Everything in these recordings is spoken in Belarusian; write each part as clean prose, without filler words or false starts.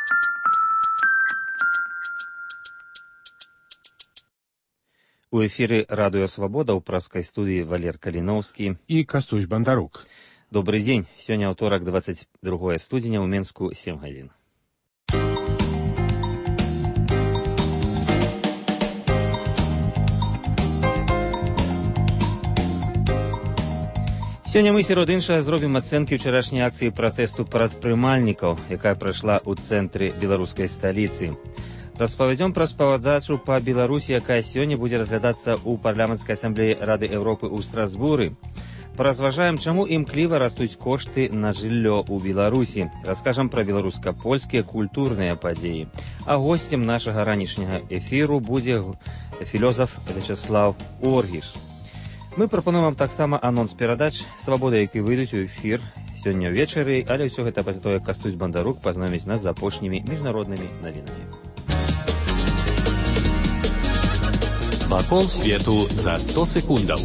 У эфире «Радио Свобода» у праской студии Валер Калиновский и Кастусь Бандарук. Добрый день. Сегодня вторник, 22 студеня, у Менску 7 годин. Сёння мы сярод іншага зробім ацэнкі ўчарашняй акцыі пратэсту прадпрымальнікаў, якая прайшла ў цэнтры беларускай сталіцы. Распавядзём пра справаздачу па Беларусі, якая сёння будзе разглядацца ў парламенцкай асамблеі Рады Еўропы ў Страсбуры. Паразважаем, чаму імкліва растуць кошты на жыллё ў Беларусі. Раскажам пра беларуска-польскія культурныя падзеі. А госцем нашага ранішняга эфіру будзе філёзаф Вячеслав Оргіш. Мы прапануем вам таксама анонс перадач «Свабода», які выйдуць у эфір сёння ўвечары, але ўсё гэта пасля того, як Кастусь Бандарук пазнайоміць нас з апошнімі міжнароднымі навінамі. Вакол свету за 100 секундаў.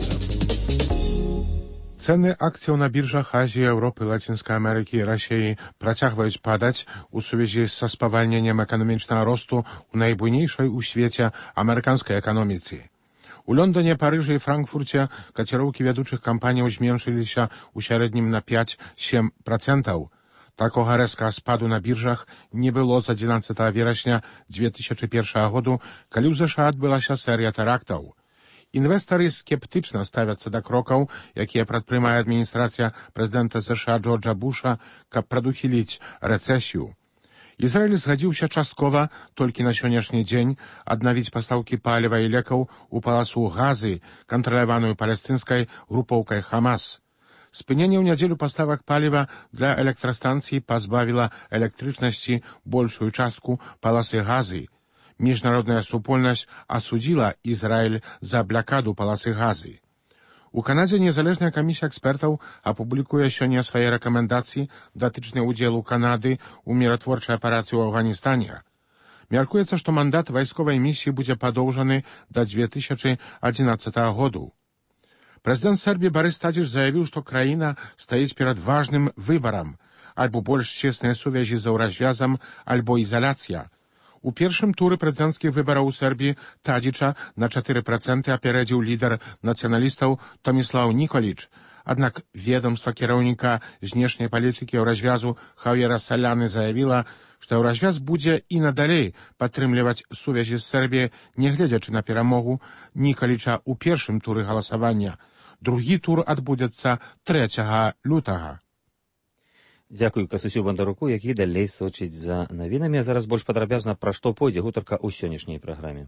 Цены акцыяў на біржах Азіі, Еўропы, Лацінскай Амерыкі і Расіі працягваюць падаць у сувязі са спавальненнем эканамічнага росту ў найбуйнейшай у свеце амерыканскай эканоміцы. У Лондоне, Парыжы і Франкфурце каціроўкі вядучых кампаніяў зменшыліся ў сярэднім на 5-7%. Такога рэзкага спаду на біржах не было з 11 верасня 2001 году, калі ў ЗША адбылася серыя тэрактаў. Інвестары скептычна ставяцца да крокаў, якія прадпрымае адміністрацыя прэзідэнта ЗША Джорджа Буша, каб прадухіліць рэцэсію. Ізраіль згадзіўся часткова толькі на сённяшні дзень аднавіць пастаўкі паліва і лекаў у паласу Газы, кантраляваную палестынскай групоўкай Хамас. Спыненне ў нядзелю паставак паліва для электрастанцыі пазбавіла электрычнасці большую частку паласы Газы. Міжнародная супольнасць асудзіла Ізраіль за блакаду паласы Газы. У Канадзе незалежная камісія экспертаў апублікуе сёння свае рэкамендацыі датычныя ўдзелу Канады ў міратворчай аперацыі ў Афганістане. Мяркуецца, што мандат вайсковай місіі будзе падоўжаны да 2011 году. Прэзідэнт Сербіі Барыс Тадзіч заявіў, што краіна стаіць перад важным выбарам: альбо больш цесныя сувязі з еўразвязам, альбо ізаляцыя. У першым туры прэзідэнцкіх выбараў у Сербіі Тадзіча на 4% апярэдзіў лідар нацыяналістаў Томіслаў Ніколіч. Аднак ведомства кіраўніка знешняй палітыкі еўразвязу Хавьера Саляны заявіла, што еўразвяз будзе і надалей падтрымліваць сувязі з Сербіяй, нягледзячы на перамогу Ніколіча ў першым туры галасавання. Другі тур адбудзецца 3 лютага. Дзякую Кастусю Бандаруку, які далей сочыць за навінамі. А зараз больш падрабязна пра што пойдзе гутарка ў сённяшняй праграме.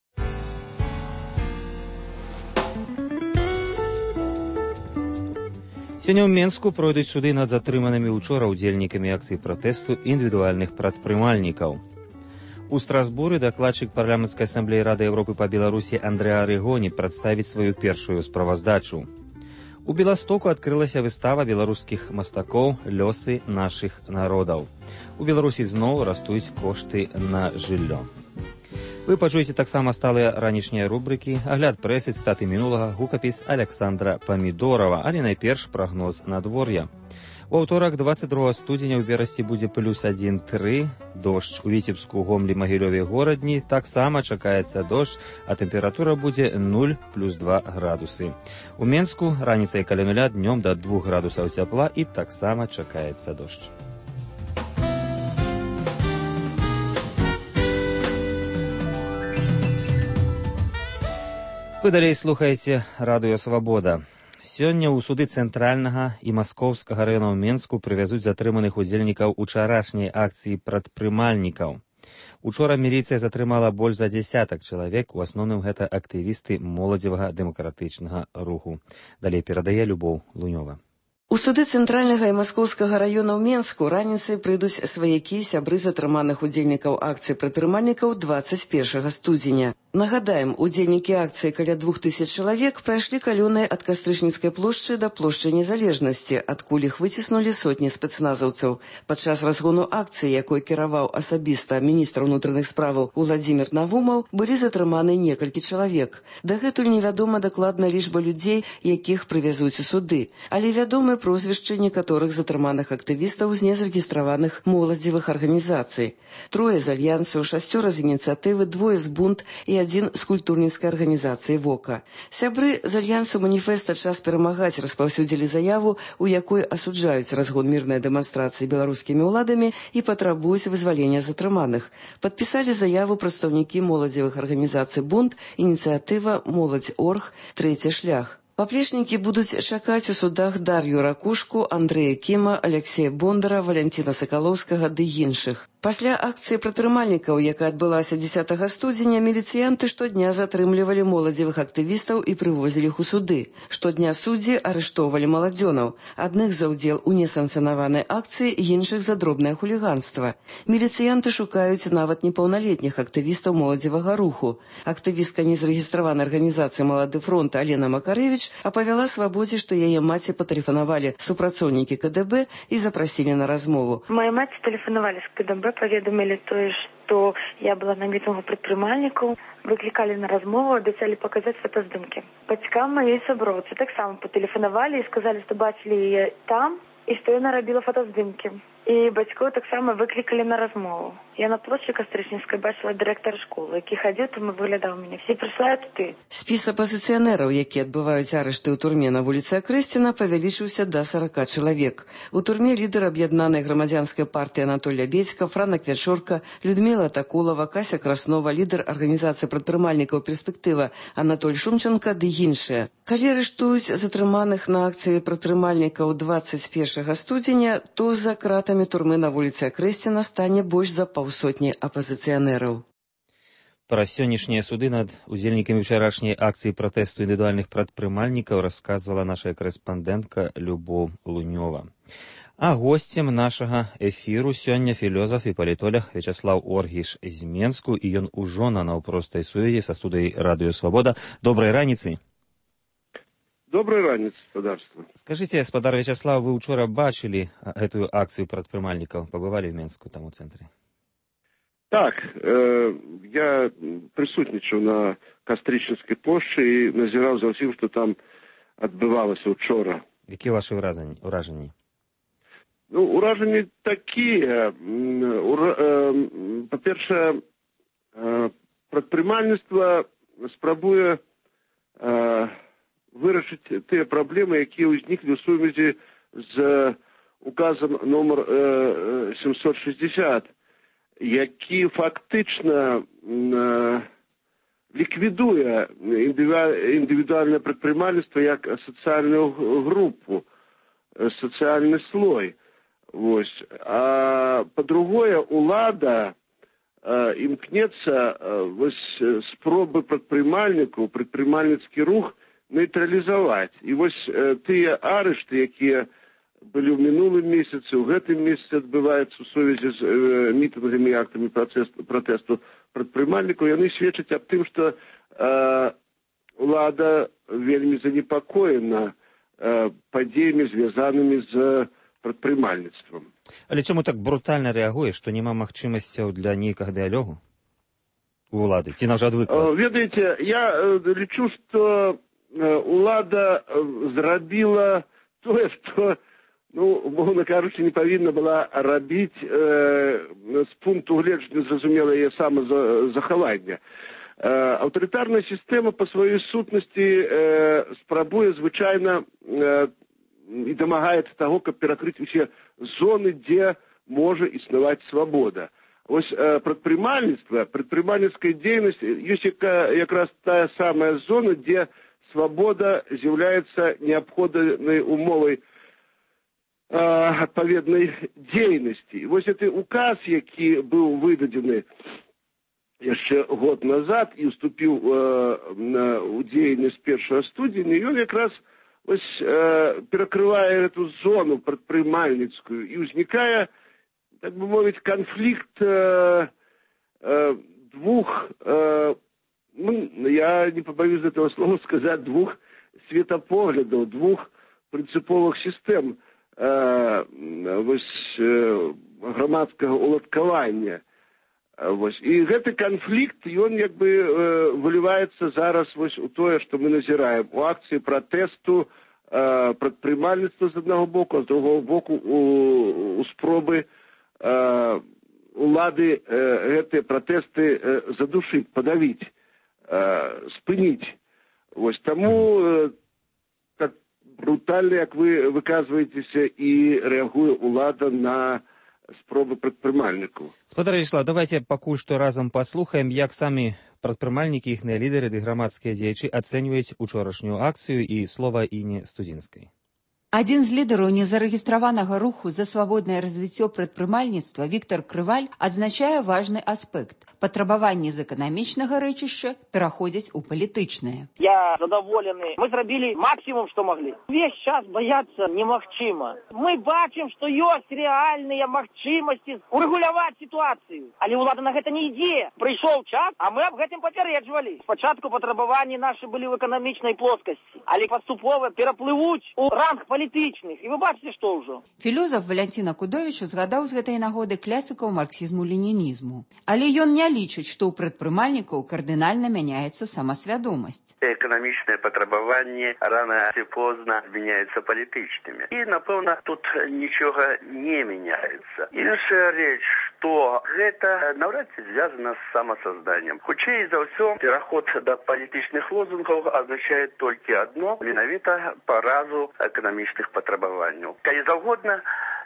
Сёння ў Менску пройдуць суды над затрыманымі учора удзельнікамі акцыі пратэсту індывідуальных прадпрымальнікаў. У Страсбуры дакладчык парламенцкай асамблеі Рады Еўропы па Беларусі Андрэа Арыгоні прадставіць сваю першую справаздачу. У Беластоку адкрылася выстава беларускіх мастакоў «Лёсы нашых народаў». У Беларусі зноў растуць кошты на жыллё. Вы пачуеце таксама сталыя ранішнія рубрыкі, агляд прэсы, цытаты мінулага, гукапіс Александра Памідорава, але найперш прагноз надвор'я. У аўторак 22 студзеня ў Берасці будзе +1,3, дождж у Віцебску, Гомлі, Магілёве, Горадні таксама чакаецца дождж, а тэмпература будзе 0 + 2 градусы. У Менску раніцай каля 0, днём да 2 градусаў цяпла і таксама чакаецца дождж. Вы далей слухаеце «Радыё Свабода». Сёння ў суды цэнтральнага і маскоўскага раёнаў Менску прывязуць затрыманых удзельнікаў учарашняй акцыі прадпрымальнікаў. Учора міліцыя затрымала больш за 10 чалавек, у асноўным гэта актывісты моладзевага дэмакратычнага руху. Далей перадае Любоў Лунёва. У суды цэнтральнага і маскоўскага раёнаў Менску раніцай прыйдуць сваякі, сябры затрыманых удзельнікаў акцыі прадпрымальнікаў 21 студзеня. Нагадаем, удзельнікі акцыі каля 2000 чалавек прайшлі калёнай ад Кастрычніцкай плошчы да плошчы Незалежнасці, адкуль іх выціснулі сотні спецназаўцаў. Падчас разгону акцыі, якой кіраваў асабіста міністр унутраных справаў Уладзімір Навумаў, былі затрыманы некалькі чалавек. Дагэтуль невядома дакладна лічба людзей, якіх прывязуць у суды, але вядомы прозвішчы некаторых затрыманых актывістаў з незарэгістраваных моладзевых арганізацый. 3 з альянсу, 6 з ініцыятывы, 2 з бунт і 1 з культурніцкай арганізацыі ВОКА. Сябры з альянсу маніфеста «Час перамагаць» распаўсюдзілі заяву, у якой асуджаюць разгон мірнай дэманстрацыі беларускімі ўладамі і патрабуюць вызвалення затрыманых. Падпісалі заяву прадстаўнікі моладзевых арганізацый «Бунт», ініцыятыва «Моладзь.Орг», «Трэці шлях». Паплечнікі будуць чакаць у судах Дар'ю Ракушку, Андрэя Кіма, Алексея Бондара, Валянціна Сакалоўскага ды іншых. Пасля акцыі прадпрымальнікаў, якая адбылася 10 студзеня, міліцыянты штодня затрымлівалі моладзевых актывістаў і прывозілі іх у суды. Штодня суддзі арыштоўвалі маладзёнаў, адных за ўдзел у несанкцыянаванай акцыі, іншых за дробнае хуліганства. Міліцыянты шукаюць нават непаўналетніх актывістаў моладзевага руху. Актывістка незарэгістраванай арганізацыі «Малады фронт» Алена Макарэвіч апавяла Свабодзе, што яе маці патэлефанавалі супрацоўнікі КДБ і запрасілі на размову. Моей маці тэлефанавалі з КДБ, паведамілі тое, што я была на мітынгу прадпрымальнікаў, выклікалі на размову, абяцалі паказаць фотаздымкі. Бацькам маёй сяброўцы таксама патэлефанавалі і сказалі, што бачылі яе там і што яна рабіла фотаздымкі. І бацькоў таксама выклікалі на размову. Я на плошчы Кастрычніцкай бачыла дырэктара школы, які хадзіў там і выглядаў мяне. Всі прыслалі туды. Спіс апазіцыянераў, якія адбываюць арышты ў турме на вуліцы Акрэсціна, павялічыўся да 40 чалавек. У турме лідар аб'яднанай грамадзянскай партыі Анатоль Лябедзька, Франак Вячорка, Людміла Такулава, Кася Краснова, лідар арганізацыі прадпрымальнікаў «Перспектыва» Анатоль Шумченка ды іншыя. Калі арыштуюць затрыманых на акцыі прадпрымальнікаў 21 студзеня, то за кратамі турмы на вуліцы Акрэсціна стане больш за паўсотні апазіцыянераў. Пра сённяшнія суды над удзельнікамі ўчарашняй акцыі пратэсту індывідуальных прадпрымальнікаў расказвала наша карэспандэнтка Любоў Лунёва. А госцем нашага эфіру сёння філёзаф і палітолог Вячаслаў Оргіш з Менску, і ён ужо на наўпростай сувязі са студыяй Радыё Свабода. Добрай раніцы. Доброй раніцы, спадарства. Скажите, спадар Вячаслав, вы учора бачылі гэтую акцыю прадпрымальнікаў? Пабывалі ў Менску, там у цэнтры? Так, я прысутнічаў на Кастрычніцкай плошчы і назіраў за ўсім, што там адбывалася учора. Якія вашы ўражанні? Ну, ўражанні такія. Па-першае, прадпрымальніцтва спрабуе вырашыць тыя праблемы, якія ўзніклі ў сувязі з указам номер 760, які фактычна ліквідуе індывідуальнае прадпрымальніцтва як сацыяльную групу, сацыяльны слой. Вось. А па-другое, улада імкнецца спробы прадпрымальнікаў, прадпрымальніцкі рух нейтралізаваць. І вось тыя арышты, якія былі ў мінулым месяцы, у гэтым месяцы адбываюцца ў сувязі з мітынгамі і актамі пратэсту прадпрымальнікаў, яны сведчаць аб тым, што ўлада вельмі занепакоена падзеямі, звязанымі з прадпрымальніцтвам. Але чаму так брутальна рэагуе, што няма магчымасцяў для нейкага дыялогу у ўлады? Ці нават адвыкла? Ведаеце, я лічу, што улада зрабіла тое, што, умоўна кажучы, не павінна была рабіць з пункту гледжання, зразумела, яе самазахавання. Аўтарытарная сістэма па сваёй сутнасці спрабуе звычайна і дамагаецца таго, каб перакрыць усе зоны, дзе можа існаваць свабода. Вось прадпрымальніцтва, прадпрымальніцкая дзейнасць ёсць якраз тая самая зона, дзе свабода з'яўляецца неабходнай умовай адпаведнай дзейнасці. Вось гэты указ, які быў выдадзены яшчэ год назад і уступіў у дзейнасць 1 студзеня, ён якраз перакрывае эту зону прадпрымальніцкую і ўзнікае, так бы мовіць, канфлікт двух я не побоюсь этого слова сказать, двух светапоглядаў, двух прынцыповых сістэм грамадскага уладкавання. І гэты канфлікт, ён як бы выліваецца зараз у тое, што мы назіраем у акцыі пратэсту прадпрымальніцтва з аднаго боку, а з другого боку у спробы улады гэтыя пратэсты задушыць, падавіць, спыніць. Таму так брутальна, як вы выказваецеся, і рэагуе улада на спробы прадпрымальнікаў. Спадар Вячеслав, давайте пакуль што разам паслухаем, як самі прадпрымальнікі, іхныя лідары ды грамадскія дзеячы ацэньваюць учорашнюю акцыю, і слова Іне Студзінскай. Адзін з лідараў незарэгістраванага руху за свабоднае развіццё прадпрымальніцтва Віктор Крываль адзначае важны аспект. Патрабаванні з эканамічнага рэчышча пераходзяць у палітычнае. Я задаволены. Мы зрабілі максімум, што маглі. Увесь час баяцца немагчыма. Мы бачым, што ёсць рэальныя магчымасці урэгуляваць сітуацыю. Але ўлада на гэта не ідзе. Прыйшоў час, а мы аб гэтым папярэджвалі. Спачатку патрабаванні нашы былі ў эканамічнай плоскасці, але паступова пераплывуць у ранг палітычных. І вы бачыце, што ўжо. Філёзаф Валянцін Акудовіч узгадаў з гэтай нагоды класікаў марксізму-ленінізму. Але ён не лічыць, што ў прадпрымальнікаў кардынальна мяняецца самасвядомасць. Эканамічныя патрабаванні рана ці позна змяняюцца палітычнымі. І, напэўна, тут нічога не мяняецца. Іншая рэч, што гэта наўрад ці звязана з самасазданнем. Хутчэй за ўсё, пераход да палітычных лозунгаў азначае толькі адно, менавіта паразу эканамічных патрабаванняў. Калі заўгодна,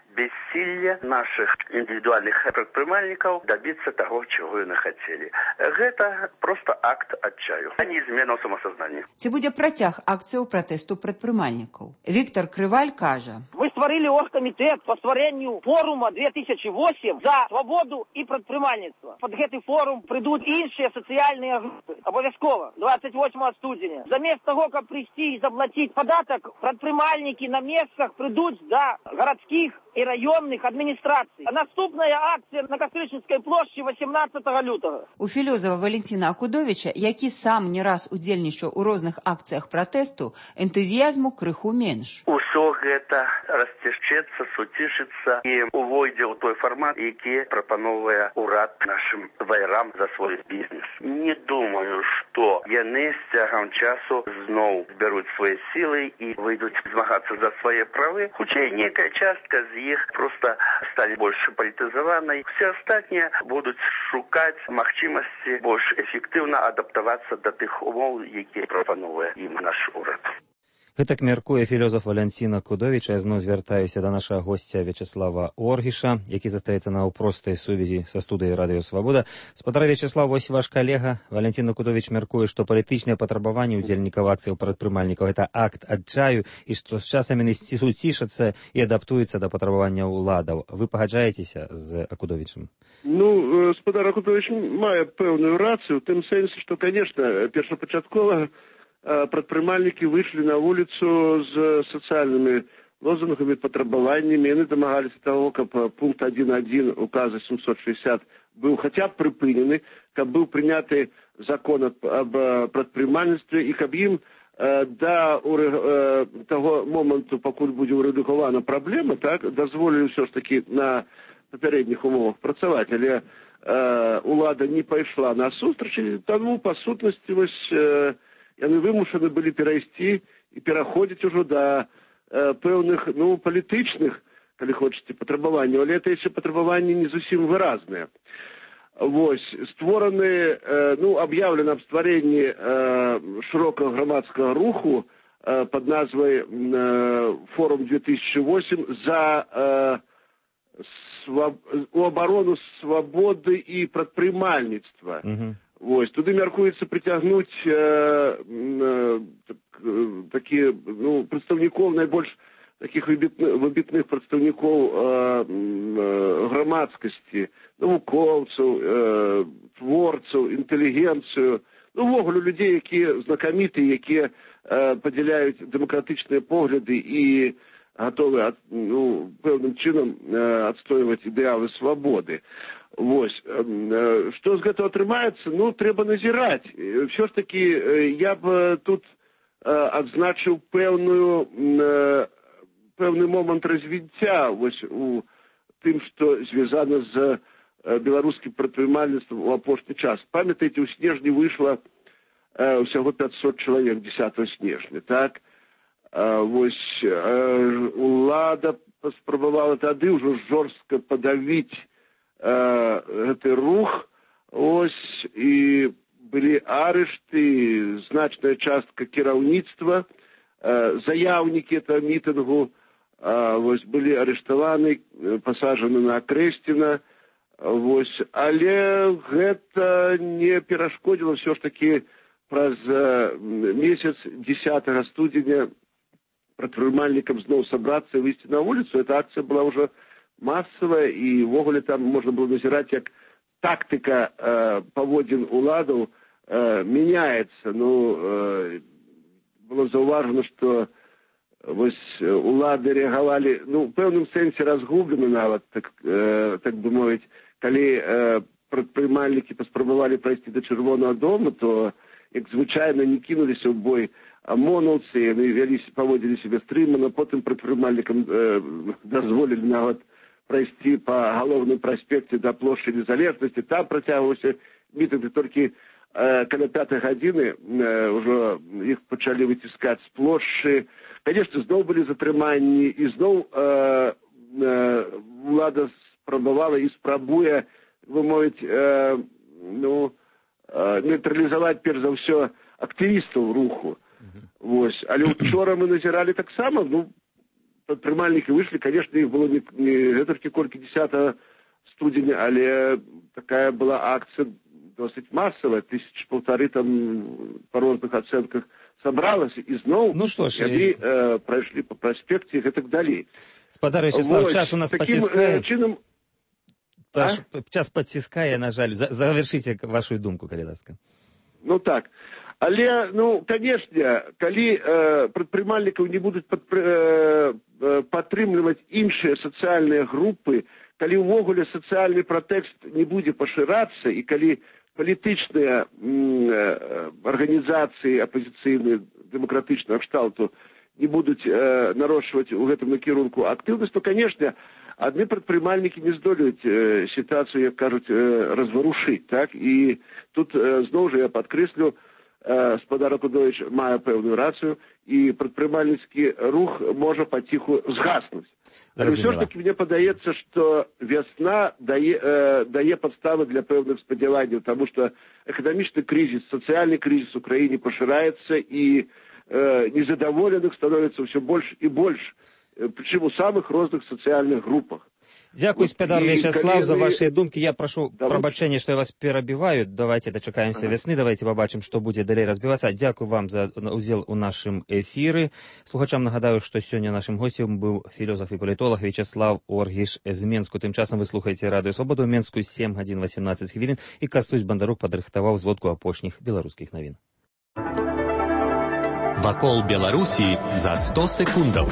бессилие наших индивидуальных предпринимальников добиться того, чего яны хотели. Это просто акт отчаю, а не измена самосознания. Ці будзе працяг акцыяў пратэсту прадпрымальнікаў? Віктор Крываль кажа: мы стварылі оргкамітэт по стварэнню форума 2008 за свободу і прадпрымальніцтва. Под гэты форум прыйдуць іншыя сацыяльныя групы. Абавязкова 28 студзеня. Замест того, каб прыйсці і заплаціць падатак, прадпрымальнікі на месцах прыйдуць да гарадскіх і раённых адміністрацый. А наступная акцыя на Кастрычніцкай плошчы 18 лютага. У філёзафа Валянціна Акудовіча, які сам не раз удзельнічаў у розных акцыях пратэсту, энтузіязму крыху менш. Усё гэта расцішчэцца, суцішыцца і увойдзе ў той фармат, які прапановвае ўрад нашым вайрам за свой бізнес. Не думаю, што яны з цягам часу зноў збяруць свае сілы і выйдуць змагацца за свае правы. Хутчэй нейкая частка з іх просто стане больш палітызаванай. Все астатнія будуць шукаць магчымасці больш эфектыўна адаптавацца да тых умоў, якія прапановвае ім наш урад. Гэтак мяркуе філёзаф Валянцін Акудовіч. Я зноў звяртаюся да нашага госця Вячеслава Оргіша, які застаецца на простай сувязі са студыяй Радыё Свабода. Спадар Вячеслав, вось ваш калега Валянцін Акудовіч мяркуе, што палітычныя патрабаванні ўдзельнікаў акцыяў прадпрымальнікаў гэта акт адчаю і што з часам яны суцішацца і адаптуюцца да патрабаванняў уладаў. Вы пагаджаецеся з Акудовічам? Ну, спадар Акудовіч мае пэўную рацыю, у тым сэнсе, што, конечно, першапачаткова прадпрымальнікі выйшлі на вуліцу з сацыяльнымі лозунгамі, патрабаваннямі. Яны дамагаліся таго, каб пункт 1.1 указа 760 быў хаця б прыпынены, каб быў прыняты закон аб прадпрымальніцтве і каб ім да таго моманту, пакуль будзе ўрэгулявана праблема, так, дазволілі ўсё ж такі на папярэдніх умовах працаваць, але улада не пайшла на сустрач, таму па сутнасці вось яны вымушаны былі перайсці і пераходзіць ужо да пэўных, ну, палітычных, калі хочаце, патрабаванняў, але это яшчэ патрабаванні не зусім выразныя. Вось, створаны, ну, аб'яўлена аб стварэнні шырокага грамадскага руху пад назвай «Форум 2008» за у абарону свабоды і прадпрымальніцтва. Вось, туды мяркуецца прыцягнуць такія, ну, прадстаўнікоў, найбольш такіх выбітных прадстаўнікоў грамадскасці, навукоўцаў, творцаў, інтэлігенцыю, ну, увогуле людзей, якія знакамітыя, якія падзяляюць дэмакратычныя погляды і гатовы, ну, пэўным чынам адстойваць ідэалы свабоды. Вось. Што з гэтага атрымаецца? Ну, трэба назіраць. Ўсё ж такі, я б тут адзначыў пэўны момант развіцця вось у тым, што звязана з беларускім прадпрымальніцтвам у апошні час. Памятаеце, у снежні выйшла ўсяго 500 чалавек 10 снежня, так? Вось улада паспрабавала тады ўжо жорстка падавіць гэты рух, ось, і былі арышты, значная частка кіраўніцтва, заяўнікі этого мітынгу, вось, былі арыштаваны, пасаджаны на Акрэсціна, вось, але гэта не перашкодзіла ўсё ж такі праз месяц 10 студзеня прадпрымальнікам зноў сабрацца і выйсці на вуліцу. Эта акцыя была ўжо масавая, і ўвогуле там можна было назіраць, як тактыка паводзін уладаў мяняецца. Ну, было заўважана, што вось улады рэагавалі, ну, у пэўным сэнсе разгублена нават, так бы мовіць, калі прадпрымальнікі паспрабавалі прайсці да Чырвонага дома, то, як звычайна, не кінуліся ў бой амонаўцы, яны паводзілі сябе стрымана, потым прадпрымальнікам дазволілі нават прайсці па галоўным праспекце да плошчы Незалежнасці. Там працягваўся мітынг, толькі каля 5 гадзіны ўжо іх пачалі выціскаць з плошчы. Канешне, зноў былі затрыманні, і зноў улада спрабавала і спрабуе, вы мовіць, нейтралізаваць перш за ўсё актывістаў руху. Вось. Але учора мы назіралі таксама, ну, прадпрымальнікі выйшлі, канешне, іх было не гэтулькі колькі 10 студзеня, але такая была акцыя досыць масавая, 1500 там па розных ацэнках сабралася, і зноў яны прайшлі па праспекце і гэтак далей. Спадар Вячеслав, час у нас паціскае. Час падціскае, на жаль. Завершыце вашу думку, калі ласка. Ну так. Але, ну, канешне, калі прадпрымальнікаў не будуць падтрымліваць іншыя сацыяльныя групы, калі ўвогуле сацыяльны пратэкст не будзе пашырацца, і калі палітычныя арганізацыі апазіцыйныя дэмакратычнага кшталту не будуць нарошчваць у гэтым накірунку актыўнасць, то, канешне, адны прадпрымальнікі не здолеюць сітуацыю, як кажуць, разварушыць, так? І тут зноў жа я падкрэслю, спадар Акудович мае пэўную рацыю, і прадпрымальніцкі рух можа паціху згаснуць. Але ўсё ж таки мне падаецца, што вясна дае падставы для пэўных спадзяванняў, таму што эканамічны крызіс, сацыяльны крызіс у краіне пашыраецца, і незадаволеных становіцца ўсё больш і больш, прычым у самых розных сацыяльных групах. Дзякуй, спадар Вячеслав, за ваши думкі. Я прашу прабачэння, што я вас перабіваю. Давайте дачакаемся вясны, давайте пабачым, што будзе далей разбівацца. Дзякуй вам за удзел у нашым эфіры. Слухачам нагадаю, што сёння нашым госцем быў філёзаф і палітолог Вячеслав Оргіш з Менску. Тым часам вы слухаеце радыё Свабода ў Менску, 7 гадзін 18 хвілін, і Кастусь Бандарук падрыхтаваў зводку апошніх беларускіх навін. Вакол Беларусі за 100 секундаў.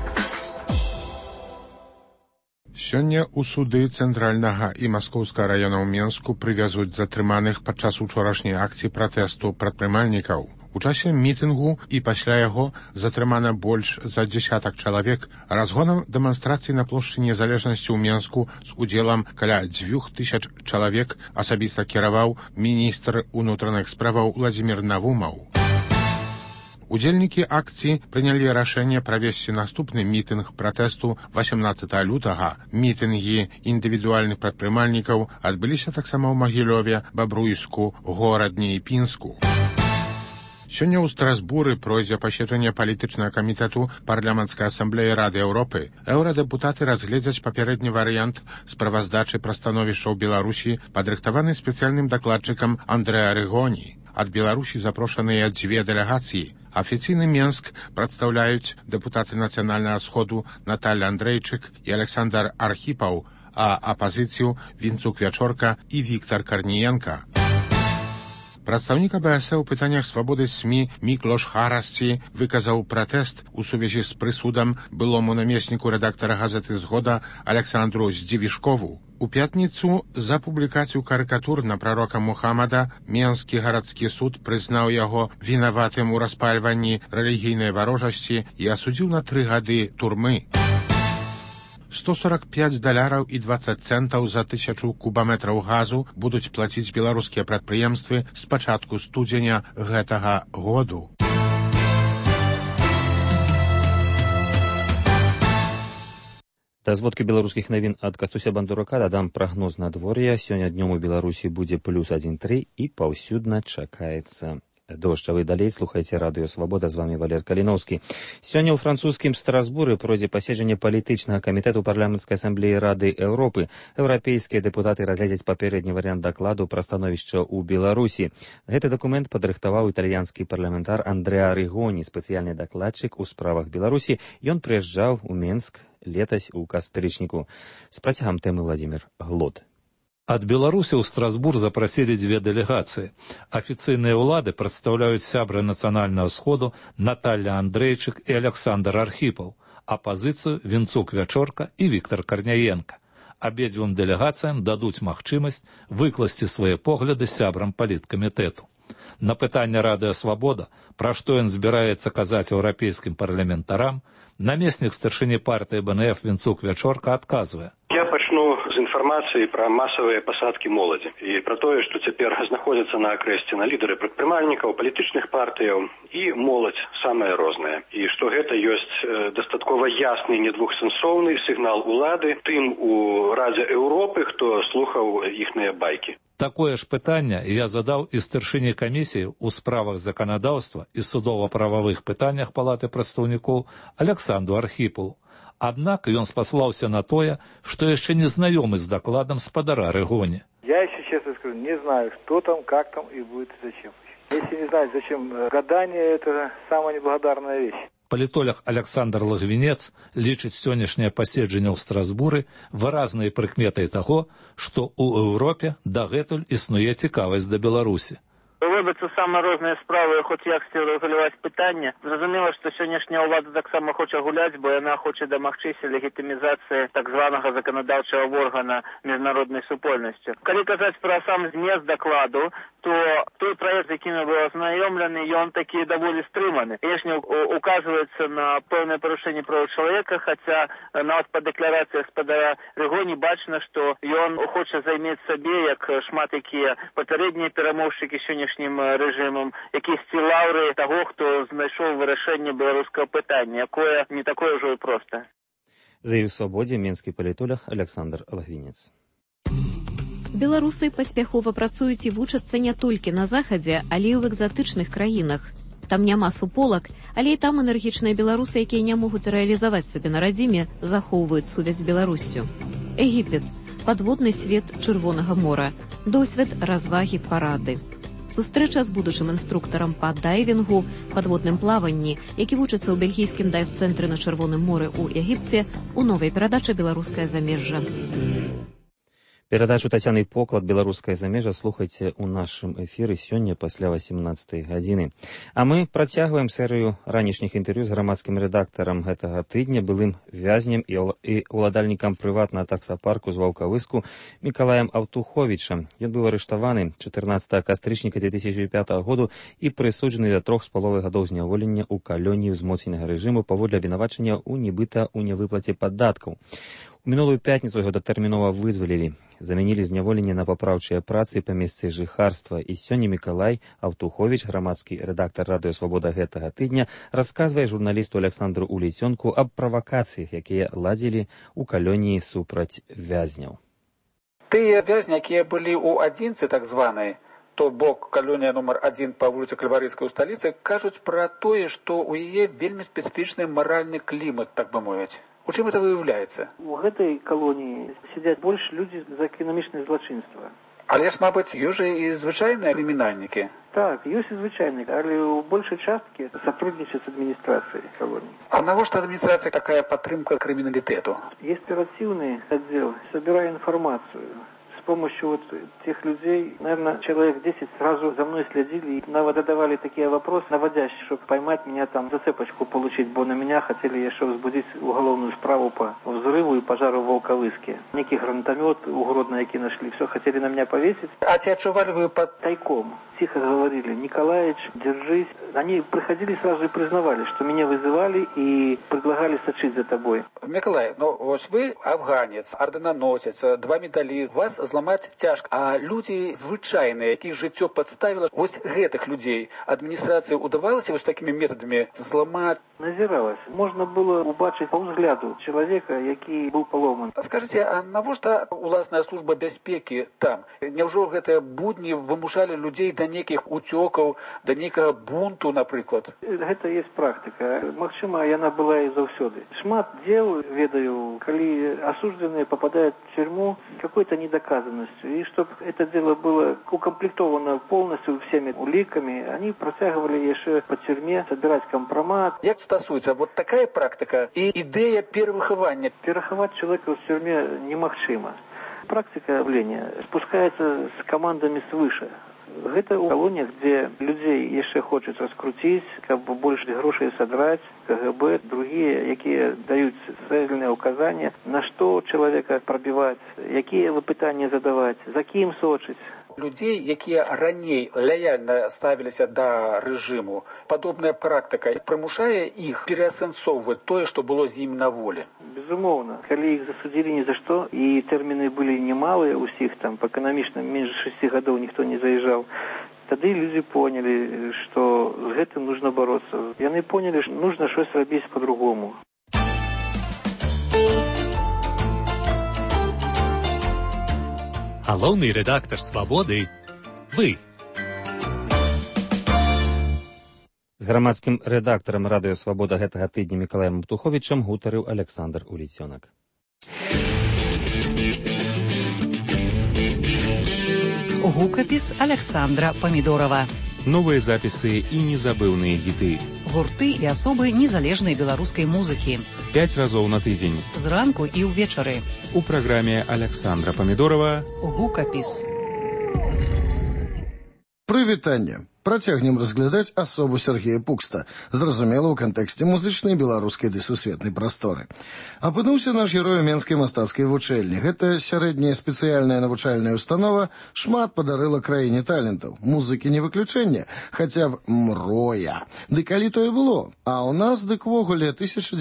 Сёння ў суды цэнтральнага і маскоўскага раёнаў Менску прывязуць затрыманых падчас учорашняй акцыі пратэсту прадпрымальнікаў. У часе мітынгу і пасля яго затрымана больш за 10 чалавек. Разгонам дэманстрацыі на плошчы Незалежнасці ў Менску з удзелам каля 2000 чалавек асабіста кіраваў міністр унутраных справаў Владзімір Навумаў. Удзельнікі акцыі прынялі рашэнне правесці наступны мітынг пратэсту 18 лютага. Мітынгі індывідуальных прадпрымальнікаў адбыліся таксама ў Магілёве, Бабруйску, Горадні і Пінску. Сёння ў Страсбуры пройдзе паседжанне палітычнага камітэту парламенцкай асамблеі Рады Еўропы. Еўрадэпутаты разгледзяць папярэдні варыянт справаздачы пра становішча ў Беларусі, падрыхтаваны спецыяльным дакладчыкам Андрэа Рыгоні. Ад Беларусі запрошаныя 2 дэлегацыі. Афіцыйны Менск прадстаўляюць дэпутаты Нацыянальнага сходу Наталья Андрейчык і Александр Архіпаў, а апазіцыю Вінцук Вячорка і Віктор Карніенка. Прадстаўнік АБС у пытаннях свабоды СМІ Міклош Харасці выказаў пратэст у сувязі з прысудам былому намесніку рэдактара газеты «Згода» Александру Здзівішкову. У пятніцу за публікацыю карыкатур на прарока Мухаммада Менскі гарадскі суд прызнаў яго вінаватым у распальванні рэлігійнай варожасці і асудзіў на 3 гады турмы. $145 і 20 центаў за 1000 кубаметраў газу будуць плаціць беларускія прадпрыемствы з пачатку студзеня гэтага году. Да зводкі беларускіх навін ад Кастуся Бандурака дадам прагноз надвор'я. Сёння днём у Беларусі будзе плюс 1,3 і паўсюдна чакаецца дождж. А вы далей слухайце радыё Свабода, з вами Валер Каліноўскі. Сёння ў французскім Страсбуры пройдзе паседжанне палітычнага камітэту парламенцкай асамблеі Рады Еўропы. Еўрапейскія дэпутаты разгледзяць папярэдні варыянт дакладу пра становішча ў Беларусі. Гэты дакумент падрыхтаваў італьянскі парламентар Андрэа Ригоні, спецыяльны дакладчык у справах Беларусі. Ён прыязджаў у Менск летась у кастрычніку. З працягам тэмы Владимир Глот. Ад Беларусі ў Страсбур запрасілі 2 дэлегацыі. Афіцыйныя ўлады прадстаўляюць сябры нацыянальнага сходу Наталья Андрейчык і Александр Архіпаў, апазіцыю Вінцук Вячорка і Віктор Карняенка. Абедзвюм дэлегацыям дадуць магчымасць выкласці свае погляды сябрам паліткамітэту. На пытанне Радыё Свабода, пра што ён збіраецца казаць еўрапейскім парламентарам, намеснік старшыні партыі БНФ Вінцук Вячорка адказвае. Я пачну з інфармацыі пра масавыя пасадкі моладзі і пра тое, што цяпер знаходзяцца на акрэсце на лідары прадпрымальнікаў, палітычных партыяў і моладзь самая розная. І што гэта ёсць дастаткова ясны, недвухсэнсоўны сігнал улады тым у Радзе Еўропы, хто слухаў іхныя байкі. Такое ж пытанне я задаў і старшыні камісіі ў справах заканадаўства і судова-прававых пытаннях палаты прадстаўнікоў Александру Архіпу. Аднак ён спаслаўся на тое, што яшчэ не знаёмы з дакладам спадара Ригони. Я еще честно скажу, не знаю, что там, как там и будет и зачем. Если не знать, зачем гадание, это самая неблагодарная вещь. Палітолог Александр Лагвінец лічыць сённяшняе паседжанне ў Страсбуры выразнай прыкметай таго, што ў Еўропе дагэтуль існуе цікавасць да Беларусі. Робяцца самыя розныя справы, хоць як рэгуляваць пытанне. Зразумела, што сённяшняя ўлада таксама хоча гуляць, бо яна хоча дамагчыся легітымізацыі так званага заканадаўчага органа міжнароднай супольнасці. Калі казаць пра сам змест дакладу, то той праект, з якім быў азнаёмлены, ён такі даволі стрыманы. Внешне указваецца на пэўнае парушэнне правоў чалавека, хаця нават па дэкларацыях спадара Ригони бачна, што ён хоча займець сабе, як шмат якія папярэднія перамоўшчыкі сённяшнім рэжымам, якісьці лаўры таго, хто знайшоў вырашэнне беларускага пытання, якое не такое ўжо і проста. Заявіў Свабодзе менскі палітолог Александр Лагвінец. Беларусы паспяхова працуюць і вучацца не толькі на захадзе, але і ў экзатычных краінах. Там няма суполак, але і там энергічныя беларусы, якія не могуць рэалізаваць сабе на радзіме, захоўваюць сувязь з Беларуссю. Егіпет, падводны свет Чырвонага мора, досвед развагі парады. Сустрэча з будучым інструктарам па дайвінгу, падводным плаванні, які вучыцца ў бельгійскім дайв-цэнтры на Чырвоным моры ў Егіпце, у новай перадачы «Беларускае замежжа». Перадачу Тацяны Поклад «Беларускае замежжа» слухайце ў нашым эфіры сёння пасля 18 гадзіны. А мы працягваем серыю ранішніх інтэрв'ю з грамадскім рэдактарам гэтага тыдня, былым вязнем і ўладальнікам прыватнага таксапарку з Ваўкавыску Мікалаем Аўтуховічам. Ён быў арыштаваны 14 кастрычніка 2005 году і прысуджаны да 3,5 гадоў зняволення ў калоніі ўзмоцненага рэжыму паводле абвінавачання ў нібыта ў нявыплаце падаткаў. У мінулую пятніцу яго датэрмінова вызвалілі, замянілі зняволенне на папраўчыя працы па месцы жыхарства. І сёння Мікалай Аўтуховіч, грамадскі рэдактар Радыё Свабода гэтага тыдня, расказвае журналісту Александру Уліцёнку аб правакацыях, якія ладзілі ў калоніі супраць вязняў. Тыя вязні, якія былі ў адзінцы так званай, то бок калонія нумар 1 па вуліцы Кальварыйскай у сталіцы, кажуць пра тое, што ў яе вельмі спецыфічны маральны клімат, так бы мовіць. У чым это выяўляецца? У гэтай калоніі сядзяць больш людзі за эканамічнае злачынства. Але ж, мабыць, ёсць жа і звычайныя крымінальнікі. Так, ёсць і звычайныя, але ў большай часткі сапруднічаюць з адміністрацыяй калоніі. А навошта адміністрацыя такая падтрымка крыміналітэту? Есть оперативный отдел, собирая информацию с помощью вот тех людей, наверное, человек 10 сразу за мной следили и задавали такие вопросы наводящие, чтобы поймать меня там, зацепочку получить, бо на меня хотели еще возбудить уголовную справу по взрыву и пожару в Волковыске. Некий гранатомет угродный, який нашли, все хотели на меня повесить. А те отчували вы под тайком? Тихо говорили: Николаевич, держись. Они приходили сразу и признавали, что меня вызывали и предлагали сочить за тобой. Миколай, ну вот вы афганец, орденоносец, 2 медалі, вас зламаць цяжка. А люди звычайныя, якіх жыццё падставіла, вось гэтых людей адміністрацыі удавалася вось такими методами зламаць? Назіралась. Можна было убачыць по взгляду человека, які быў паломан. Скажите, а навошта уласная служба бяспекі там? Няўжо гэтыя будні вымушалі людзей да нейкіх уцёкаў, да нейкага бунту, напрыклад? Гэта есть практыка. Магчыма, яна была і заўсёды. Шмат дел, ведаю, калі осужденные попадают в тюрьму какой-то недоказанностью. И чтобы это дело было укомплектовано полностью всеми уликами, они протягивали еще по тюрьме собирать компромат. Як стасуецца вот такая практика и идея перавыхавання? Перахаваць человека в тюрьме немагчыма. Практика явления спускается с командами свыше. Гэта ў калоніях, дзе людзей яшчэ хочуць раскруціць, каб больш грошай садраць, КГБ, другие, якія даюць цэльныя указания, на што чалавека прабіваць, якія выпытанні задаваць, за кім сочыць. Людей, якія раней лаяльна ставіліся да рэжыму, падобная практыка прымушае іх пераасэнсоўваць тое, што было з імі на волі? Безумоўна. Калі іх засудзілі ні за што, і тэрміны былі немалыя ўсіх, там, па эканамічным менш 6 гадоў ніхто не заязджаў, тады людзі понялі, што з гэтым нужно бороться. Яны понялі, што нужно щось рабіць по-другому. Галоўны рэдактар «Свабоды» – вы. З грамадскім рэдактарам радыё «Свабода» гэтага тыдня Мікалаем Птуховічам гутарыў Александр Уліцёнак. Гукапіс Александра Памідорова. Новыя запісы і незабыўныя хіты. Гурты і асобы незалежнай беларускай музыкі. 5 разоў на тыдзень. Зранку і ўвечары. У праграме Александра Памідорова Гукапіс. Прывітанне. Працягнем разглядаць асобу Сергея Пукста, зразумела ў кантэксце музычнай беларускай ды сусветнай прасторы. Апынуўся наш герой у Менскай мастацкай вучэльні. Гэта сярэдняя спецыяльная навучальная установа шмат падарыла краіне талентаў. Музыкі не выключэнне, хаця б мроя. Ды калі тое было? А ў нас дык вогуле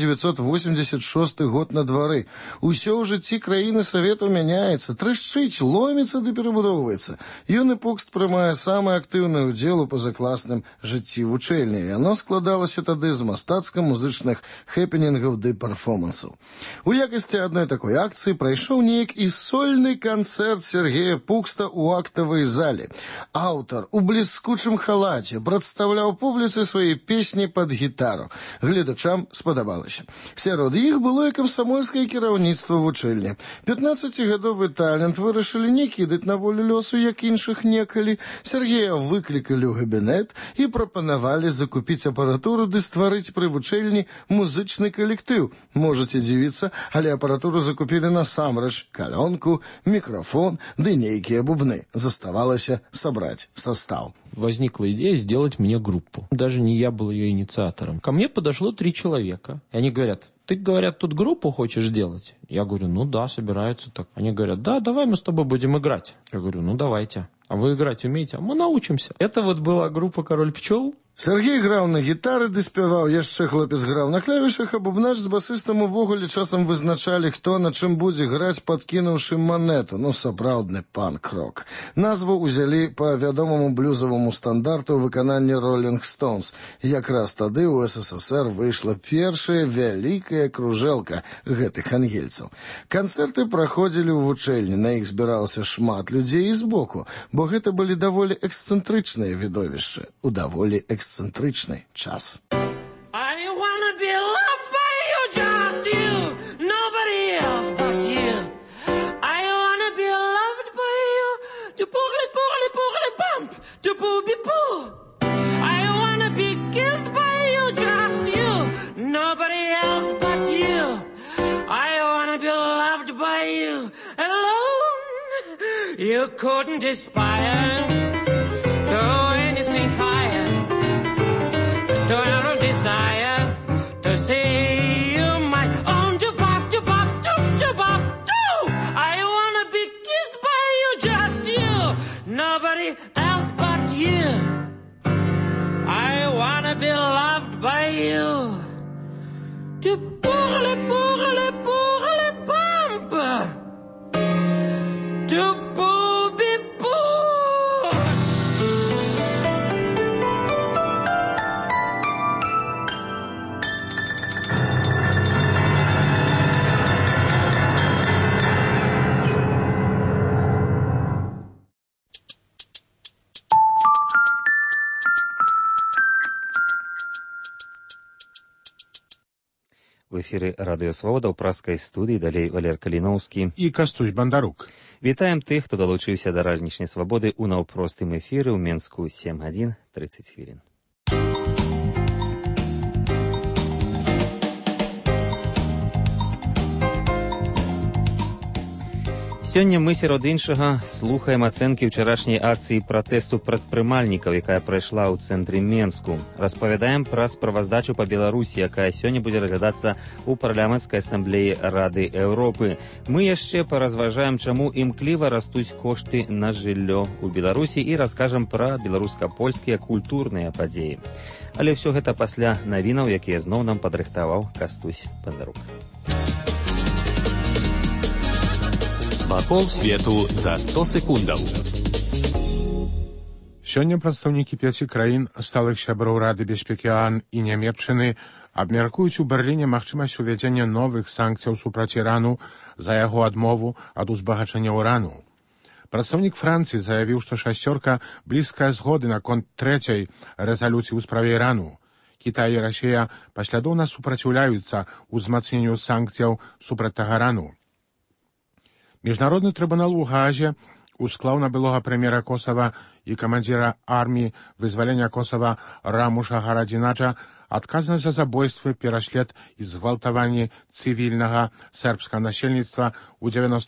1986 год на двары. Усё ў жыцці краіны Саветаў мяняецца, трышчыць, ломіцца ды перабудоўваецца. Юны Пукст прымае самы актыўны ўдзел у позакласным жыцці вучэльні. Яно складалася тады з мастацка-музычных хэпенінгаў ды перформансаў. У якасці адной такой акцыі прайшоў неяк і сольны канцэрт Сергея Пукста ў актавай зале. Аўтар у бліскучым халаце прадстаўляў публіцы свае песні пад гітару. Гледачам спадабалася. Сярод іх было і камсамольскае кіраўніцтва вучэльні. 15-гадовы талент вырашылі не кідаць на волю лёсу, як іншых некалі. Сергея выклікалі ў кабінет і прапанавалі закупіць апаратуру ды стварыць пры вучэльні музычны калектыў. Можаце дзівіцца, але апаратуру закупілі насамрэч: калёнку, мікрафон ды нейкія бубны. Заставалася сабраць состав. Возникла идея сделать мне группу. Даже не я был ее инициатором. Ко мне подошло 3 человека. И они говорят: ты, говорят, тут группу хочешь делать? Я говорю: ну да, собираются так. Они говорят: да, давай мы с тобой будем играть. Я говорю: ну давайте. А вы играть умеете? А мы научимся. Это вот была группа «Король пчел». Сергей граў на гітары ды спяваў, яшчэ хлопец граў на клавішах, а бубнач з басыстам увогуле часам вызначалі, хто на чым будзе граць, падкінуўшы манету. Ну, сапраўдны панк-рок. Назву ўзялі па вядомаму блюзаваму стандарту выканання Rolling Stones. Якраз тады ў СССР выйшла першая вялікая кружэлка гэтых ангельцаў. Канцэрты праходзілі ў вучэльні, на іх збіралася шмат людзей і збоку, бо гэта былі даволі эксцэнтрычныя відовішчы, у даволі эксцентричный час. I wanna be loved by you, just you, nobody else but you. I wanna be loved by you, du pourri pourri pourri bump, du booby boo. I wanna be kissed by you, just you, nobody else but you. I wanna be loved by you alone. You couldn't aspire to anything higher, to have a desire to see you my own. I wanna be kissed by you, just you, nobody else but you. I wanna be loved by you. To pourle, pourle, pourle, pampa. To booby push. В эфіры радыёсвобода ў праскай студыі, далей Валер Каліноўскі і Кастусь Бандарук. Вітаем тых, хто далучыўся да ранішняй свабоды ў наўпростым эфіры ў Менску 7 гадзін 30 хвілін. Сёння мы сярод іншага слухаем ацэнкі ўчарашняй акцыі пратэсту прадпрымальнікаў, якая прайшла ў цэнтры Менску. Распавядаем пра справаздачу па Беларусі, якая сёння будзе разглядацца ў парламенцкай асамблеі Рады Еўропы. Мы яшчэ паразважаем, чаму імкліва растуць кошты на жыллё ў Беларусі і раскажам пра беларуска-польскія культурныя падзеі. Але ўсё гэта пасля навінаў, якія зноў нам падрыхтаваў Кастусь Бандарук. Вакол свету за 100 секундаў. Сёння прадстаўнікі 5 краін, сталых сяброў Рады бяспекі ООН і Нямецчыны, абмяркуюць у Берліне магчымасць увядзення новых санкцыяў супраць Ірану за яго адмову ад узбагачання ўрану. Прадстаўнік Францыі заявіў, што шасцёрка блізкая згоды наконт 3-й рэзалюцыі ў справе Ірану. Кітай і Расія паслядоўна супраціўляюцца ўзмацненню санкцыяў супраць Тэгарану. Міжнародны трыбунал у Гаазе усклаў на былога прэм'ера Косава і камандзіра арміі вызвалення Косава Рамуша Гарадзінача адказнасць за забойствы, пераслед і згвалтаванні цывільнага сербскага насельніцтва ў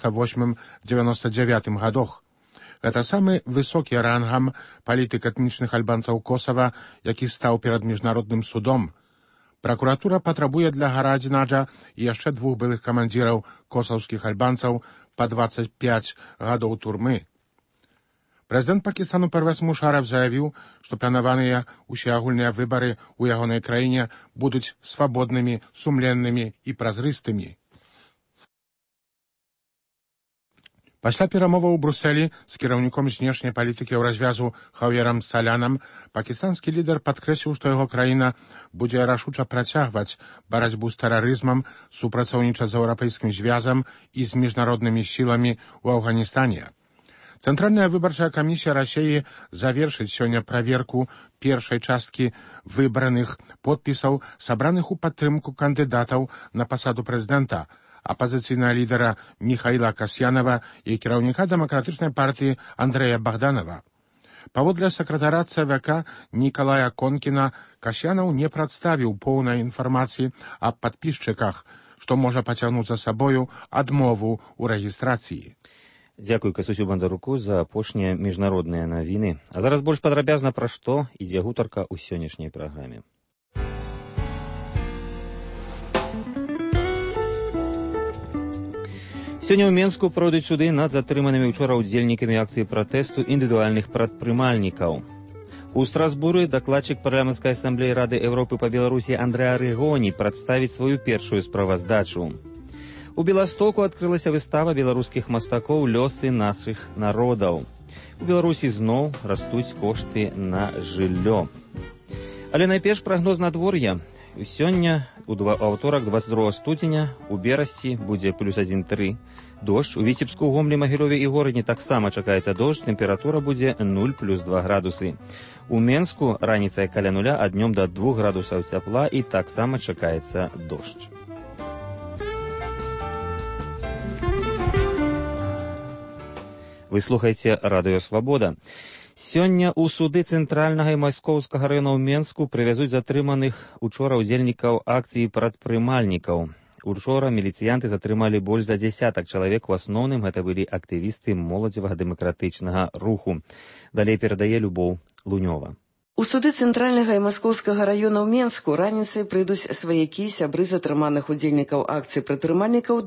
98-99 гадах. Гэта самы высокі рангам палітык этнічных альбанцаў Косава, які стаў перад міжнародным судом. Пракуратура патрабуе для Гарадзінача і яшчэ 2 былых камандзіраў косаўскіх альбанцаў па 25 гадоў турмы. Прэзідэнт Пакістану Парвез Мушарраф заявіў, што планаваныя усеагульныя выбары ў ягонай краіне будуць свабоднымі, сумленнымі і празрыстымі. Пасля перамоваў у Брусэлі з кіраўніком знешняй палітыкі ў развязу Хавьерам Салянам, пакістанскі лідар падкрэсліў, што яго краіна будзе рашуча працягваць барацьбу з тэрарызмам, супрацоўнічаць з еўрапейскім звязам і з міжнароднымі сіламі ў Афганістане. Цэнтральная выбарчая камісія Расіі завершыць сёння праверку першай часткі выбраных подпісаў, сабраных у падтрымку кандыдатаў на пасаду прэзідэнта, апазіцыйнага лідара Міхаіла Касьянава і кіраўніка дэмакратычнай партыі Андрэя Богданова. Паводле сакратара ЦВК Нікалая Конкіна, Касьянаў не прадставіў поўнай інфармацыі аб падпісчыках, што можа пацягнуць за сабою адмову ў рэгістрацыі. Дзякуй Кастусю Бандаруку за апошнія міжнародныя навіны. А зараз больш падрабязна пра што ідзе гутарка ў сённяшняй праграме. Сёння ў Менску пройдуць суды над затрыманымі ўчора ўдзельнікамі акцыі пратэсту індывідуальных прадпрымальнікаў. У Страсбуры дакладчык парламенцкай асамблеі Рады Еўропы па Беларусі Андрэа Рыгоні прадставіць сваю першую справаздачу. У Беластоку адкрылася выстава беларускіх мастакоў «Лёсы нашых народаў». У Беларусі зноў растуць кошты на жыллё. Але найперш прагноз надвор'я. Сёння, у аўторак 22 студзеня, у Берасці будзе плюс 1,3. Дождж. У Віцебску, Гомлі, Магілёве і Горадні таксама чакаецца дождж, тэмпература будзе 0 плюс 2 градусы. У Менску раніцай каля 0, а днём да 2 градусаў цяпла і таксама чакаецца дождж. Вы слухаеце Радыё Свабода. Сёння ў суды цэнтральнага і майскоўскага раёнаў Менску прывязуць затрыманых учора ўдзельнікаў акцыі прадпрымальнікаў. Учора міліцыянты затрымалі больш за дзясятак чалавек, у асноўным гэта былі актывісты моладзевага дэмакратычнага руху. Далей перадае Любоў Лунёва. У суды цэнтральнага і маскоўскага раёнаў Менску раніцай прыйдуць сваякі, сябры затрыманых удзельнікаў акцыі прадпрымальнікаў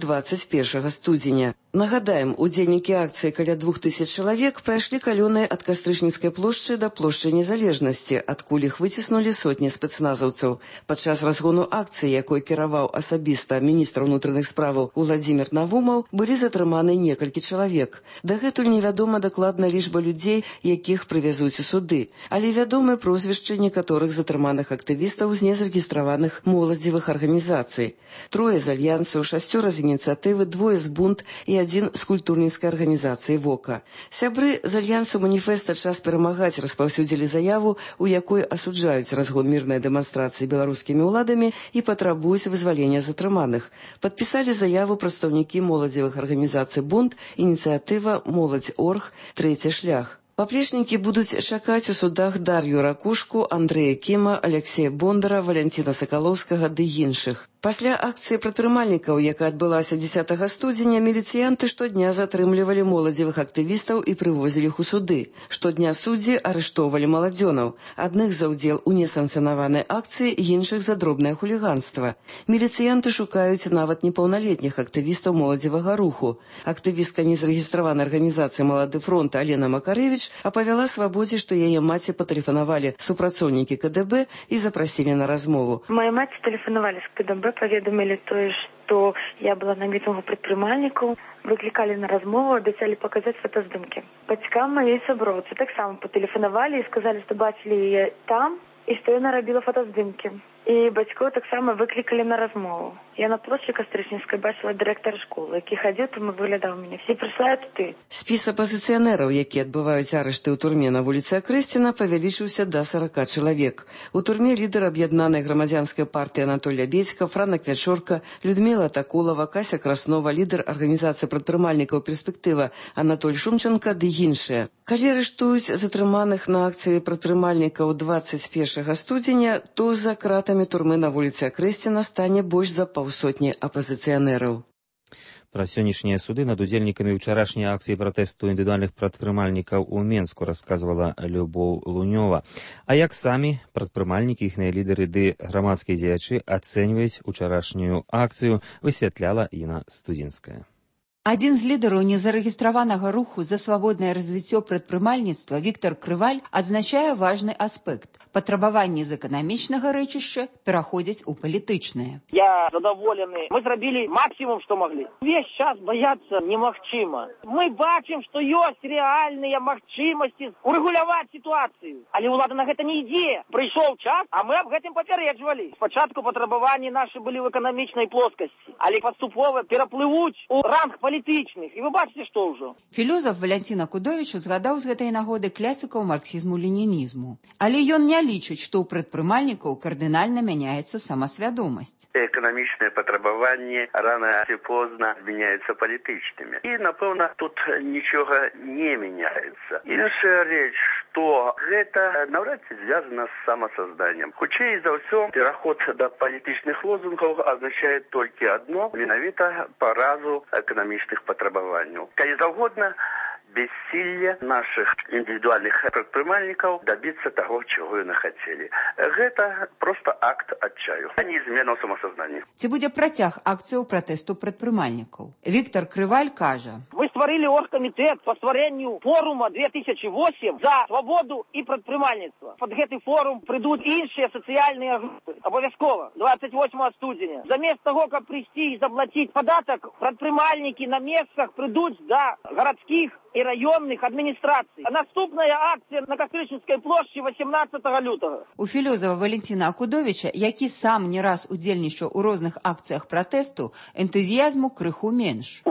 21 студзеня. Нагадаем, удзельнікі акцыі каля 2000 чалавек прайшлі калёнай ад Кастрычніцкай плошчы да плошчы Незалежнасці, адкуль іх выціснулі сотні спецназаўцаў. Падчас разгону акцыі, якой кіраваў асабіста міністр унутраных справаў Уладзімір Навумаў, былі затрыманы некалькі чалавек. Дагэтуль невядома дакладна лічба людзей, якіх прывязуць у суды, але вядомы прозвішчы некаторых затрыманых актывістаў з незарэгістраваных моладзевых арганізацый. 3 з альянсу, 6 з ініцыятывы, 2 з бунт і 1 з культурніцкай арганізацыі ВОКА. Сябры з альянсу маніфеста «Час перамагаць» распаўсюдзілі заяву, у якой асуджаюць разгон мірнай дэманстрацыі беларускімі ўладамі і патрабуюць вызвалення затрыманых. Падпісалі заяву прадстаўнікі моладзевых арганізацый «Бунт», ініцыятыва «Моладзь.орг», «Трэці шлях». Паплечнікі будуць чакаць у судах Дар'ю Ракушку, Андрэя Кіма, Алексея Бондара, Валянціна Сакалоўскага ды іншых. Пасля акцыі прадпрымальнікаў, якая адбылася 10 студзеня, міліцыянты штодня затрымлівалі моладзевых актывістаў і прывозілі іх у суды. Штодня суддзі арыштоўвалі маладзёнаў, адных за ўдзел у несанкцыянаванай акцыі, іншых за дробнае хуліганства. Міліцыянты шукаюць нават непаўналетніх актывістаў моладзевага руху. Актывістка незарэгістраванай арганізацыі «Малады фронт» Алена Макарэвіч апавяла Свабодзе, што яе маці патэлефанавалі супрацоўнікі КДБ і запрасілі на размову. Моей маці тэлефанавалі з КДБ, паведамілі тое, што я была на мітынгу прадпрымальнікаў, выклікалі на размову, абяцалі паказаць фотаздымкі. Бацькам маёй сяброўцы таксама патэлефанавалі і сказалі, што бачылі яе там і што яна рабіла фотаздымкі. І бацькоў таксама выклікалі на размову. Я на плошчы Кастрычніцкай бачыла дырэктара школы, які хадзіў там і выглядаў мяне. І прыйшла я туды. Спіс апазіцыянераў, якія адбываюць арышты ў турме на вуліцы Акрэсціна, павялічыўся да 40 чалавек. У турме лідар аб'яднанай грамадзянскай партыі Анатоль Лябедзька, Франа Квячорка, Людміла Такулава, Кася Краснова, лідар арганізацыі прадпрымальнікаў «Перспектыва» Анатоль Шумченка ды іншыя. Калі арыштуюць затрыманых на акцыі прадпрымальнікаў 21 студзеня, то за кратамі турмы на вуліцы Акрэсціна стане больш за паўсотні апазіцыянераў. Пра сённяшнія суды над удзельнікамі ўчарашняй акцыі пратэсту індывідуальных прадпрымальнікаў у Менску расказвала Любоў Лунёва. А як самі прадпрымальнікі, іхныя лідары ды грамадскія дзеячы ацэньваюць учарашнюю акцыю, высвятляла Інна Студзінская. Адзін з лідараў незарэгістраванага руху за свабоднае развіццё прадпрымальніцтва Віктор Крываль адзначае важны аспект. Патрабаванні з эканамічнага рэчышча пераходзяць у палітычнае. Я задаволены. Мы зрабілі максімум, што маглі. Весь час баяцца немагчыма. Мы бачым, што ёсць рэальныя магчымасці урэгуляваць сітуацыю. Але ўлада на гэта не ідзе. Прыйшоў час, а мы аб гэтым папярэджвалі. Спачатку патрабаванні нашы былі ў эканамічнай плоскасці, але паступова пераплывуць у ранг палітычных. І вы бачыце, што ўжо. Філёзаф Валянцін Акудовіч узгадаў з гэтай нагоды класікаў марксізму-ленінізму. Але ён не лічыць, што ў прадпрымальнікаў кардынальна мяняецца самасвядомасць. Эканамічныя патрабаванні рана ці позна змяняюцца палітычнымі. І, напэўна, тут нічога не мяняецца. Іншая рэч, што гэта наўрад ці звязана з самасазданнем. Хутчэй за ўсё, пераход да палітычных лозунгаў азначае толькі адно, менавіта паразу эканамічных патрабаванняў. Калі заўгодна, бессилие наших индивидуальных предпринимальников добиться того, чего яны хотели. Это просто акт отчаю, а не измена самосознания. Ці будзе працяг акцыяў пратэсту прадпрымальнікаў? Віктор Крываль кажа: мы стварылі оргкамітэт па стварэнню форума 2008 за свабоду і прадпрымальніцтва. Пад гэты форум прыйдуць іншыя сацыяльныя групы. Абавязкова 28 студзеня. Замест таго, каб прыйсці і заплаціць падатак, прадпрымальнікі на месцах прыйдуць да гарадскіх і раённых адміністрацый. А наступная акцыя на Кастрычніцкай плошчы 18 лютага. У філёзафа Валянціна Акудовіча, які сам не раз удзельнічаў у розных акцыях пратэсту, энтузіязму крыху менш. Усё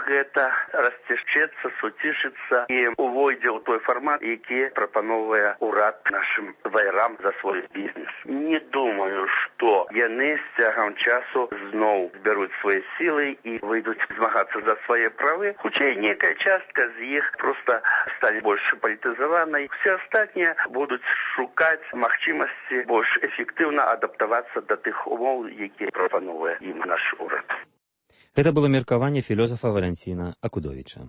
гэта расцішчэцца, суцішыцца і увойдзе ў той фармат, які прапановвае ўрад нашым ваярам за свой бізнес. Не думаю, што яны з цягам часу зноў збяруць свае сілы і выйдуць змагацца за свае правы. Хутчэй, некая частка з іх проста стане больш палітызаванай. Все астатнія будуць шукаць магчымасці больш эфектыўна адаптавацца да тых умоў, якія прапановвае ім наш урад. Гэта было меркаванне філёзафа Валянціна Акудовіча.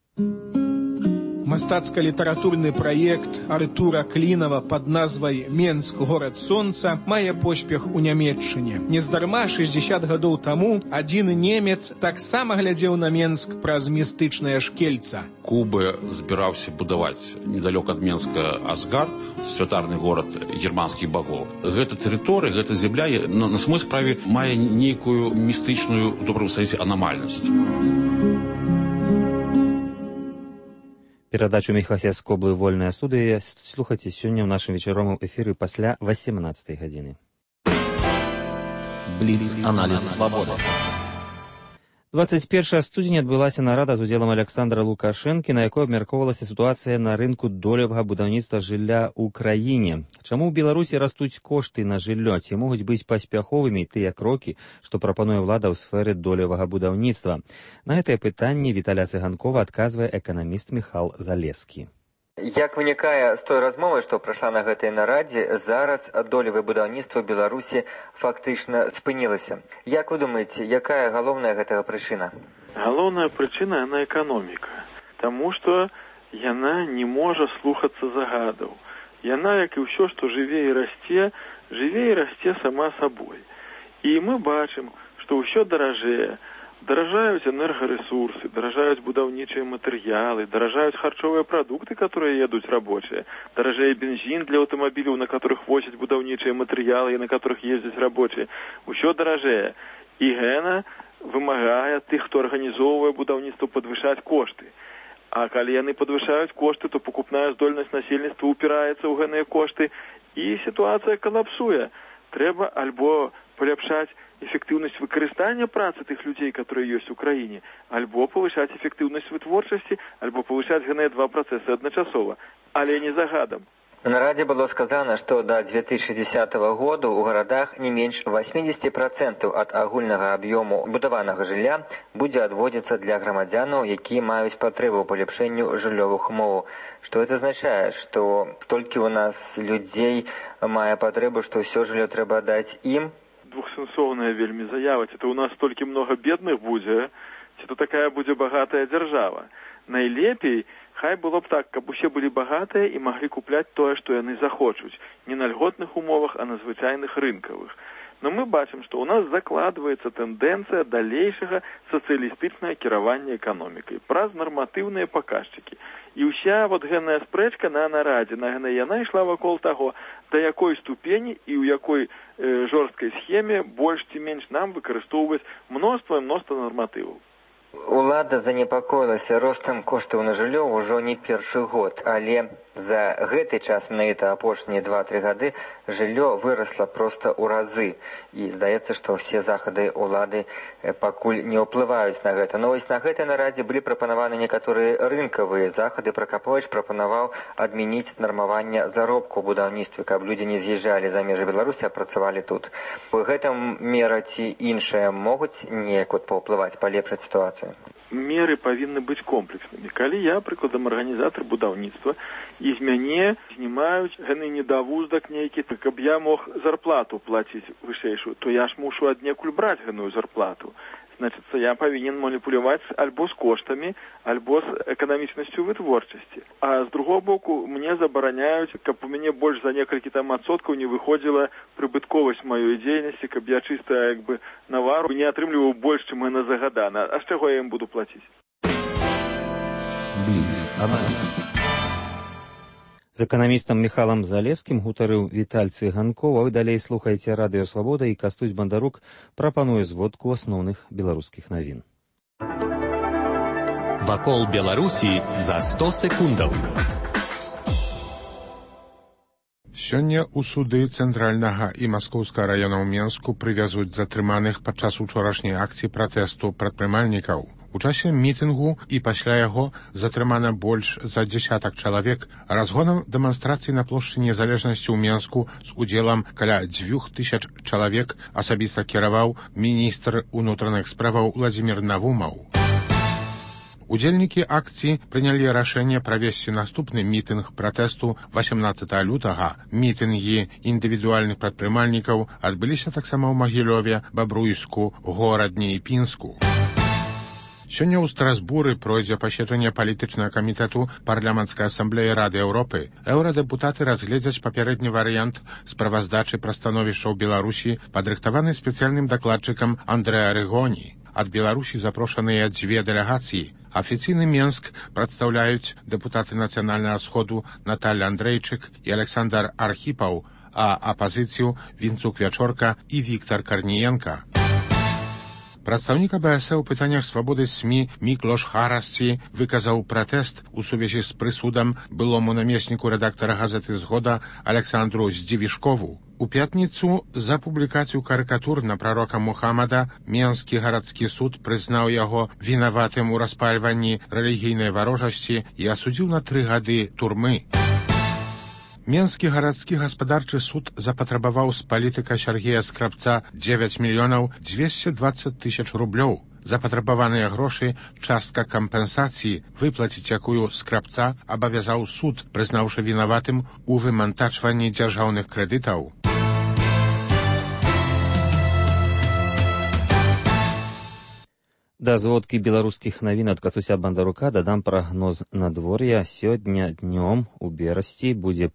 Мастацка-літаратурны праект Артура Клінава пад назвай «Менск. Горад сонца» мае поспех у Нямецчыне. Нездарма 60 гадоў таму адзін немец таксама глядзеў на Менск праз містычнае шкельца. Кубы збіраўся будаваць недалёк ад Менска Асгард, святарны горад германскіх багоў. Гэта тэрыторыя, гэта зямля на самой справе мае нейкую містычную, у добрым сэнсе, анамальнасць. Перадачу Міхася з Коблы «Вольная студыя» слухайце сёння ў нашым вечаровым эфіры пасля 18 гадзіны. Бліц-аналіз свабоды. 21 студзеня адбылася нарада з удзелам Александра Лукашэнкі, на якой абмяркоўвалася сітуацыя на рынку долевага будаўніцтва жылля ў краіне. Чаму ў Беларусі растуць кошты на жыллё? Ці могуць быць паспяховымі тыя крокі, што прапануе ўлада ў сферы долевага будаўніцтва? На гэтае пытанне Віталя Цыганкова адказвае эканаміст Міхал Залескі. Як вынікае з той размовы, што прайшла на гэтай нарадзе, зараз долевае будаўніцтва ў Беларусі фактычна спынілася. Як вы думаеце, якая галоўная гэтага прычына? Галоўная прычына яна эканоміка, таму што яна не можа слухацца загадаў. Яна, як і ўсё, што жыве і расце сама сабой. І мы бачым, што ўсё даражэе. Даражаюць энергарэсурсы, даражаюць будаўнічыя матэрыялы, даражаюць харчовыя прадукты, которые едуць рабочыя, даражэе бензін для аўтамабіляў, на которых возяць будаўнічыя матэрыялы і на которых ездзяць рабочыя. Усё даражэе. І гэта вымагае тых, хто арганізоўвае будаўніцтва, падвышаць кошты. А калі яны падвышаюць кошты, то пакупная здольнасць насельніцтва упіраецца ў гэтыя кошты, і сітуацыя калапсуе. Трэба альбо паляпшаць эфектыўнасць выкарыстання працы тых людзей, которые ёсць у краіне, альбо павышаць эфектыўнасць вытворчасці, альбо павышаць гэтыя два працэсы адначасова, але не загадам. На нарадзе было сказана, што да 2060 году ў гарадах не менш 80% ад агульнага аб'ёму будаванага жылля будзе адводзіцца для грамадзянаў, якія маюць патрэбу ў паляпшэнню жыллёвых умоў. Што гэта азначае? Што столькі ў нас людзей мае патрэбу, што ўсё жыллё трэба даць ім? Двухсэнсоўная вельмі заява. Ці то ў нас столькі многа бедных будзе, ці то такая будзе багатая дзяржава. Найлепей хай было б так, каб усе былі багатыя і маглі купляць тое, што яны захочуць. Не на льготных умовах, а на звычайных рынкавых. Но мы бачым, што ў нас закладваецца тэндэнцыя далейшага сацыялістычнага кіравання эканомікай праз нарматыўныя паказчыкі. І ўся гэтая спрэчка на нарадзе, яна ішла вакол таго, да якой ступені і ў якой жорсткай схеме больш ці менш нам выкарыстоўваць мноства нарматываў. Улада занепакоілася ростам коштаў на жыллё ўжо не першы год, але за гэты час, менавіта апошнія 2-3 гады, жыллё вырасла проста ў разы. І здаецца, што ўсе захады улады пакуль не ўплываюць на гэта. Но вось на гэтай нарадзе былі прапанаваны некаторыя рынкавыя захады. Пракаповіч прапанаваў адмяніць нармаванне заробку ў будаўніцтве, каб людзі не з'язджалі за межы Беларусі, а працавалі тут. Гэта мера ці іншая могуць неяк паўплываць, палепшыць сітуацыю? Меры павінны быць комплекснымі. Калі я, прыкладам, арганізатар будаўніцтва, і з мяне знімаюць гэны недавуздак нейкі, каб я мог зарплату плаціць вышэйшую, то я ж мушу аднекуль браць гэную зарплату. Значыцца, я павінен маніпуляваць альбо з коштамі, альбо з эканамічнасцю вытворчасці. А з другого боку, мне забараняюць, каб у мяне больш за некалькі адсоткаў не выходзіла прыбытковасць маёй дзейнасці, каб я чыста навару не атрымліваў больш, чым яна загадана. А з чаго я ім буду плаціць? З эканамістам Міхалам Залескім гутарыў Віталь Цыганков, а вы далей слухаеце Радыё Свабода, і Кастусь Бандарук прапануе зводку асноўных беларускіх навін. Вакол Беларусі за 100 секундаў. Сёння ў суды цэнтральнага і маскоўскага раёнаў Менску прывязуць затрыманых падчас учорашняй акцыі пратэсту прадпрымальнікаў. У часе мітынгу і пасля яго затрымана больш за 10 чалавек. Разгонам дэманстрацыі на плошчы Незалежнасці ў Менску з удзелам каля 2000 чалавек асабіста кіраваў міністр унутраных справаў Владзімір Навумаў. Удзельнікі акцыі прынялі рашэнне правесці наступны мітынг пратэсту 18 лютага. Мітынгі індывідуальных прадпрымальнікаў адбыліся таксама ў Магілёве, Бабруйску, Горадні і Пінску. Сёння ў Страсбуры пройдзе паседжанне палітычнага камітэту парламенцкай асамблеі Рады Еўропы. Еўрадэпутаты разгледзяць папярэдні варыянт справаздачы пра становішча ў Беларусі, падрыхтаваны спецыяльным дакладчыкам Андрэа Рэгоні. Ад Беларусі запрошаныя 2 дэлегацыі. Афіцыйны Менск прадстаўляюць дэпутаты Нацыянальнага сходу Наталья Андрейчык і Александр Архіпаў, а апазіцыю Вінцук Вячорка і Віктор Карніенка. Прадстаўнік АБС у пытаннях свабоды СМІ Міклош Харасці выказаў пратэст у сувязі з прысудам былому намесніку рэдактара газеты «Згода» Александру Здзівішкову. У пятніцу за публікацыю карыкатур на прарока Мухаммада Менскі гарадскі суд прызнаў яго вінаватым у распальванні рэлігійнай варожасці і асудзіў на 3 гады турмы. Менскі гарадскі гаспадарчы суд запатрабаваў з палітыка Сергея Скрабца 9 мільёнаў 220 тысяч рублёў. Запатрабаваныя грошы частка кампенсацыі, выплаціць якую Скрабца абавязаў суд, прызнаўшы вінаватым у вымантачванні дзяржаўных крэдытаў. Да зводкі беларускіх навін ад Кацуся Бандарука дадам прагноз надвор'я. Сёння днём у Берасці будзе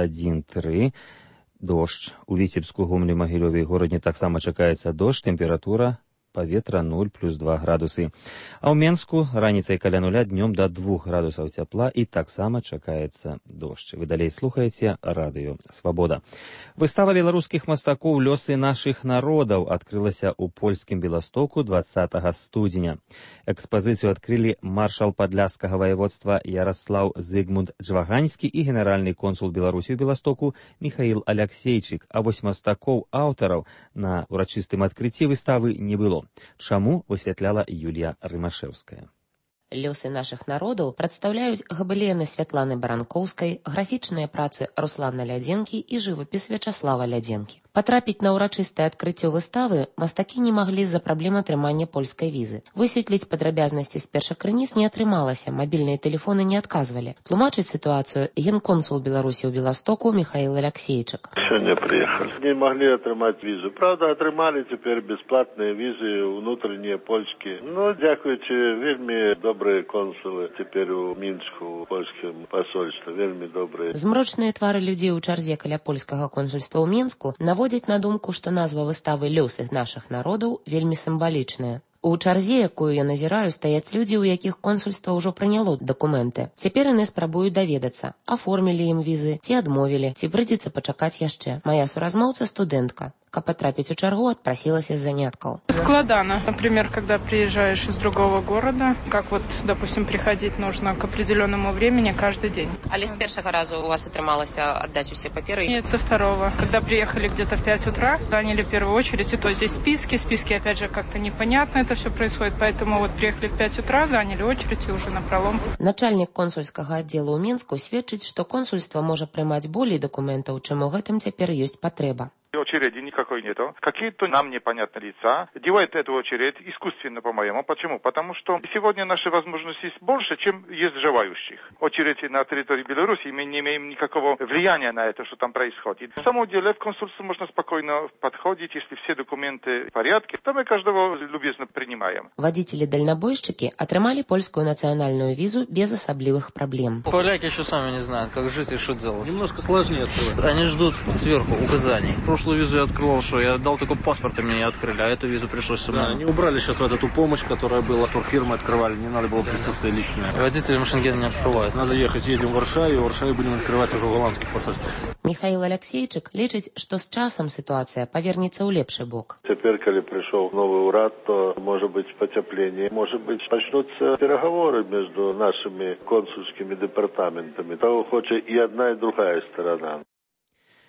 +1,3. Дождж. У Віцебску, Гомлі, Магілёве і Горадні таксама чакаецца дождж. Тэмпература паветра 0 + 2 градусы. А ў Менску раніцай каля 0, днём да 2 градусаў цяпла і таксама чакаецца дождж. Вы далей слухаеце радыё Свабода. Выстава беларускіх мастакоў «Лёсы нашых народаў» адкрылася ў польскім Беластоку 20 студзеня. Экспазіцыю адкрылі маршал падляшскага ваяводства Яраслаў Зыгмунд Джваганьскі і генеральны консул Беларусі ў Беластоку Міхаіл Аляксейчык. А вось мастакоў-аўтараў на урачыстым адкрыцці выставы не было. Чаму, высвятляла Юлія Рымашэўская. «Лёсы нашых народаў» прадстаўляюць габэлены Святланы Баранкоўскай, графічныя працы Руслана Лядзенкі і жывапіс Вячаслава Лядзенкі. Патрапіць на ўрачыстае адкрыццё выставы мастакі не маглі з-за праблем атрымання польскай візы. Высветліць падрабязнасці з першакрыніц не атрымалася, мабільныя тэлефоны не адказвалі. Тлумачыць сітуацыю генконсул Беларусі ў Беластоку Міхаіл Аляксейчык. Сёння прыехалі. Не маглі атрымаць візу. Правда, атрымалі цяпер бясплатныя візы ўнутранія польскія. Ну, дзякуючы вельмі добрыя консулы цяпер у Мінску, у польскім пасольстве, вельмі добрыя. Змрочныя твары людзей у чарзе каля польскага консульства ў Мінску наводзяць на думку, што назва выставы «Лёсы нашых народаў» вельмі сімвалічная. У чарзе, якую я назіраю, стаяць людзі, у якіх консульства ўжо прыняло дакументы. Цяпер яны спрабуюць даведацца, аформілі ім візы, ці адмовілі, ці прыйдзецца пачакаць яшчэ. Моя суразмоўца студэнтка. Каб потрапить в чаргу, отпросилась из занятков. Складано. Например, когда приезжаешь из другого города, как вот, допустим, приходить нужно к определенному времени каждый день. Але с первого раза у вас отрымалось отдать все паперы? Нет, со второго. Когда приехали где-то в 5 утра, заняли первую очередь, и то здесь списки, опять же, как-то непонятно это все происходит, поэтому вот приехали в 5 утра, заняли очередь и уже напролом. Начальник консульского отдела ў Мінску сведчыць, што консульство можа прымаць болей документаў, чым у гэтым цяпер ёсць патрэба. Очереди никакой нету. Какие-то нам непонятные лица делают эту очередь искусственно, по-моему. Почему? Потому что сегодня наши возможности больше, чем есть желающих. Очередь на территории Беларуси, мы не имеем никакого влияния на это, что там происходит. На самом деле в консульство можно спокойно подходить, если все документы в порядке, то мы каждого любезно принимаем. Водители-дальнобойщики отрымали польскую национальную визу без особливых проблем. Поляки еще сами не знают, как жить и что делать. Немножко сложнее. Они ждут сверху указаний. Прошлую визу я открывал, что я дал только паспорт, и мне не открыли, а эту визу пришлось самому. Да, они убрали сейчас вот эту помощь, которая была, турфирмы открывали, не надо было присутствие личное. Водителям Шенген не открывают. Надо ехать, едем в Варшаве, и в Варшаве будем открывать уже в голландских посольствах. Михаил Алексеевичек лечить, что с часом ситуация повернется у лепший бок. Теперь, когда пришел новый уряд, то может быть потепление, может быть начнутся переговоры между нашими консульскими департаментами. Того хочет и одна, и другая сторона.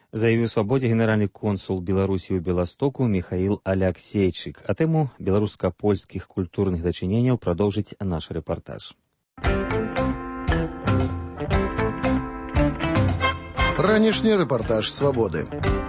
Заявіў свабодзе генеральны консул Беларусі ў Беластоку Михаил Аляксейчык. А тэму беларуска-польскіх культурных дачыненняў продолжить наш репортаж. Ранішні рэпартаж «Свабоды».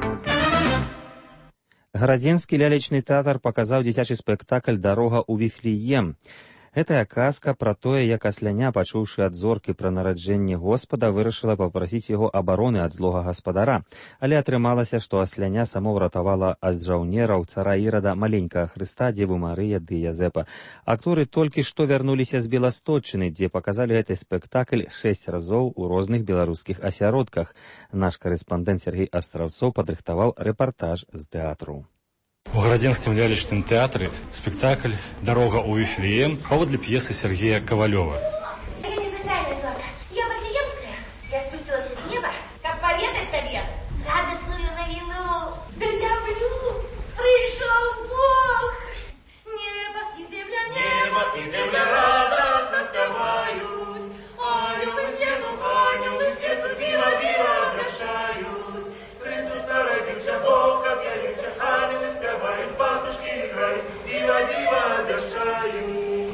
Гарадзенскі лялечны тэатр паказаў дзіцячы спектакль «Дарога ў Віфлеем». Гэтая казка пра тое, як асляня, пачуўшы ад зоркі пра нараджэнне Господа, вырашыла папрасіць яго абароны ад злога гаспадара. Але атрымалася, што асляня само ўратавала ад жаўнераў цара Ірада маленькага Хрыста, Дзеву Марыя ды Язэпа. Акторы толькі што вярнуліся з Беласточчыны, дзе паказалі гэты спектакль 6 разоў у розных беларускіх асяродках. Наш карэспандэнт Сергей Астраўцоў падрыхтаваў рэпартаж з тэатру. У Гарадзенскім лялечным тэатры спектакль «Дорога у Вифлеем» паводле пьесы Сергея Ковалева. Это незвычайная зорка. Я Вифлеемская. Я спустилась из неба, как поведать тебе радостную новину. Да землю пришел Бог. Небо и земля радостно спевают. Ангелы свету диво оглашают. Христос народился, Бог объявился, ангелы спевают, пастушки играют, диво оглашают.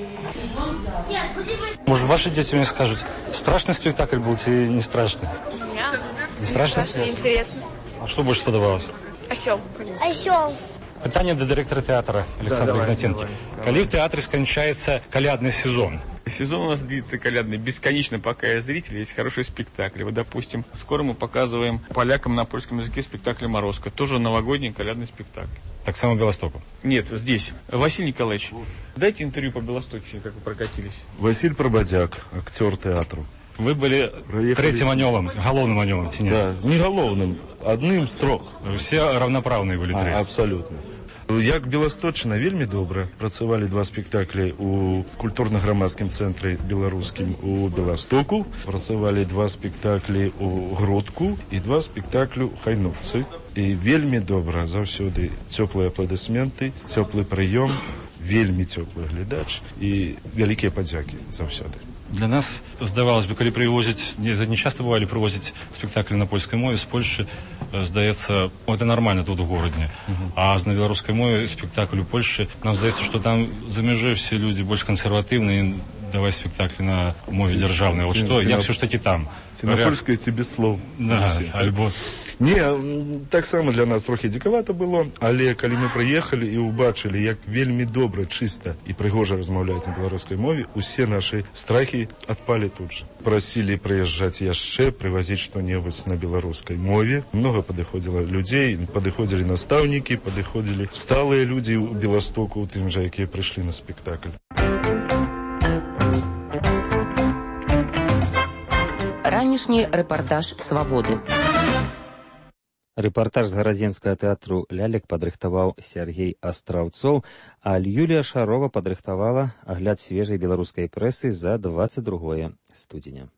Может, ваши дети мне скажут, страшный спектакль был или не страшный? Нет. Не страшно? Интересно. А что больше сподобалось? Осел. Осел. Пытание до директора театра Александра Игнатенки. Коли в театре скончается колядный сезон? Сезон у нас длится колядный бесконечно, пока есть зрители, есть хорошие спектакли. Вот, допустим, скоро мы показываем полякам на польском языке спектакль «Морозко». Тоже новогодний колядный спектакль. Так само в Белостоку? Нет, здесь. Василий Николаевич, дайте интервью по Белосточине, как вы прокатились. Василь Прободяк, актер театру. Вы были третьим анёлом, головным анёлом. Да, не головным, одним з трох. Все равноправные были третьи. Абсолютно. Як Беласточчына вельмі добра. Працавалі 2 спектаклі у культурна-грамадскім цэнтры беларускім у Беластоку. Працавалі 2 спектаклі у Гродку і 2 спектаклі ў Хайнуцы. І вельмі добра заўсёды цёплыя апладысменты, цёплы прыём, вельмі цёплы глядач і вялікія падзякі заўсёды. Для нас, здавалось бы, коли привозят, не часто бывали привозят спектакли на польской мове, с Польши, здається, это нормально тут в городе. А на белорусской мове спектакль у Польши, нам здається, что там за межой все люди больше консервативные, давай спектакли на мове державной. Вот что, як все ж таки там. На польской ці без слов. Да, альбо... Не, так само для нас трохи дзікавата было, але калі мы прыехалі і ўбачылі, як вельмі добра, чыста і прыгожа размаўляюць на беларускай мове, усе нашы страхі адпалі тут жа. Прасілі прыязджаць яшчэ, прывазіць што-небудзь на беларускай мове. Многа падыходзіла людзей, падыходзілі настаўнікі, падыходзілі сталыя людзі ў Беластоку, у тым жа, якія прыйшлі на спектакль. Ранішні рэпартаж «Свабоды». Рэпартаж з гарадзенскага тэатру лялек падрыхтаваў Сергей Астраўцоў, а Юлія Шарова падрыхтавала агляд свежай беларускай прэсы за 22 студзеня.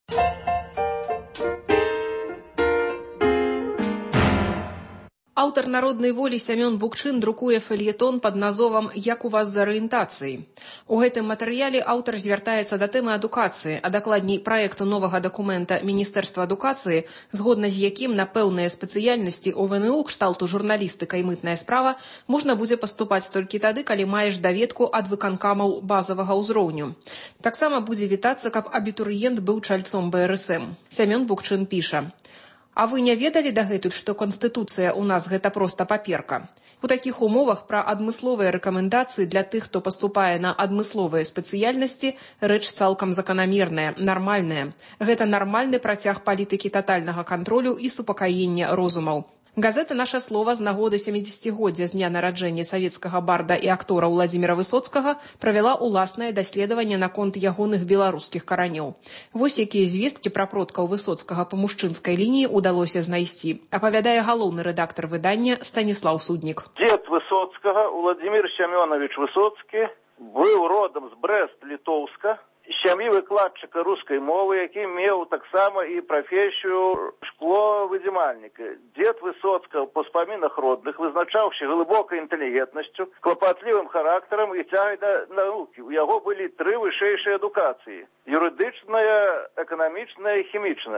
Аўтар народнай волі Сямён Букчын друкуе фельетон пад назовам «Як у вас з арыентацыяй». У гэтым матэрыяле аўтар звяртаецца да тэмы адукацыі, а дакладней праекту новага дакумента Міністэрства адукацыі, згодна з якім на пэўныя спецыяльнасці ОВНУ кшталту журналістыка і мытная справа можна будзе паступаць толькі тады, калі маеш даведку ад выканкамаў базавага ўзроўню. Таксама будзе вітацца, каб абітурыент быў чальцом БРСМ. Сямён Букчын піша: «А вы не ведалі дагэтуль, што Констытуцыя ў нас гэта проста паперка? У такіх умовах пра адмысловыя рэкамендацыі для тых, хто паступае на адмысловыя спецыяльнасці, рэч цалкам заканамерная, нармальная. Гэта нармальны працяг палітыкі татальнага кантролю і супакаення розумаў». Газета «Наша слова» з нагоды 70-годдзя з дня нараджэння савецкага барда і актора Владзіміра Высоцкага правяла ўласнае даследаванне наконт ягоных беларускіх каранёў. Вось якія звесткі пра продкаў Высоцкага па мужчынскай лініі ўдалося знайсці, апавядае галоўны рэдактар выдання Станіслаў Суднік. Дзед Высоцкага, Владзімір Сямёнавіч Высоцкі, быў родам з Брэст-Літоўска, сям'і выкладчыка рускай мовы, які меў таксама і прафесію шкловыдзімальніка. Дзед Высоцкага па спамінах родных вызначаўся глыбокай інтэлігентнасцю, клапатлівым характарам і цягай да навукі. У яго былі 3 вышэйшыя адукацыі: юрыдычная, эканамічная і хімічная.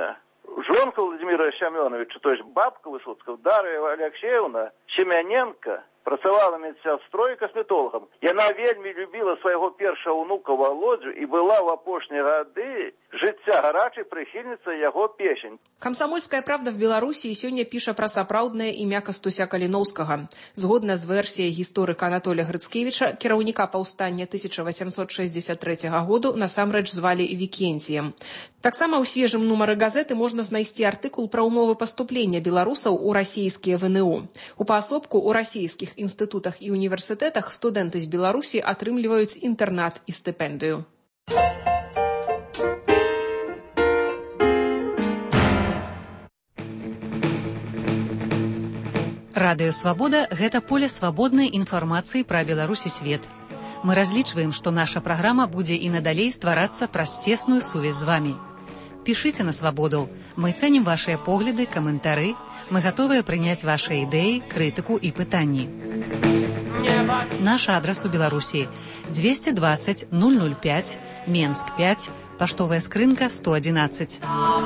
Жонка Владимира Семеновича, то есть бабка Высоцкого, Дарья Алексеевна Семененко, працавала медсястрой і касметолагам. Яна вельмі любіла свайго першага ўнука Володю і была ў апошнія гады жыцця гарачай прыхільніцай яго песень. Камсамольская правда в Беларусі сёння піша пра сапраўднае імя Кастуся Каліноўскага. Згодна з версіяй гісторыка Анатолія Грыцкевіча, кіраўніка паўстання 1863 году насамрэч звалі Вікенціем. Таксама ў свежым нумары газеты можна знайсці артыкул пра ўмовы паступлення беларусаў у расійскія ВНУ. У паасобку ў расійскіх інстытутах і універсітэтах студэнты з Беларусі атрымліваюць інтэрнат і стыпендыю. Радыё «Свабода» – гэта поле свабоднай інфармацыі пра Беларусь і свет. Мы разлічваем, што наша праграма будзе і надалей стварацца праз цесную сувязь з вамі. Пішыце на «Свабоду». Мы цэнім вашыя погляды, каментары. Мы гатовыя прыняць вашыя ідэі, крытыку і пытанні. Наш адрас у Беларусі 220 005, Менск 5, паштовая скрынка 111.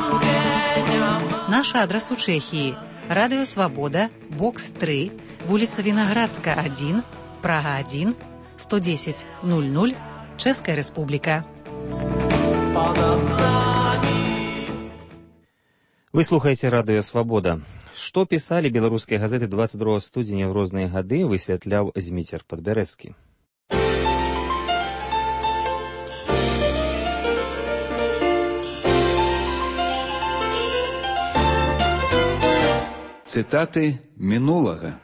Наш адрас у Чэхіі Радыё «Свабода», бокс 3, вуліца Вінаградска 1, Прага 1, 110 00, Чэшская Рэспубліка. Вы слухаеце радыё «Свабода». Што пісалі беларускія газеты 22 студзеня ў розныя гады, высвятляў Зміцер Падбярэзскі. Цытаты мінулага.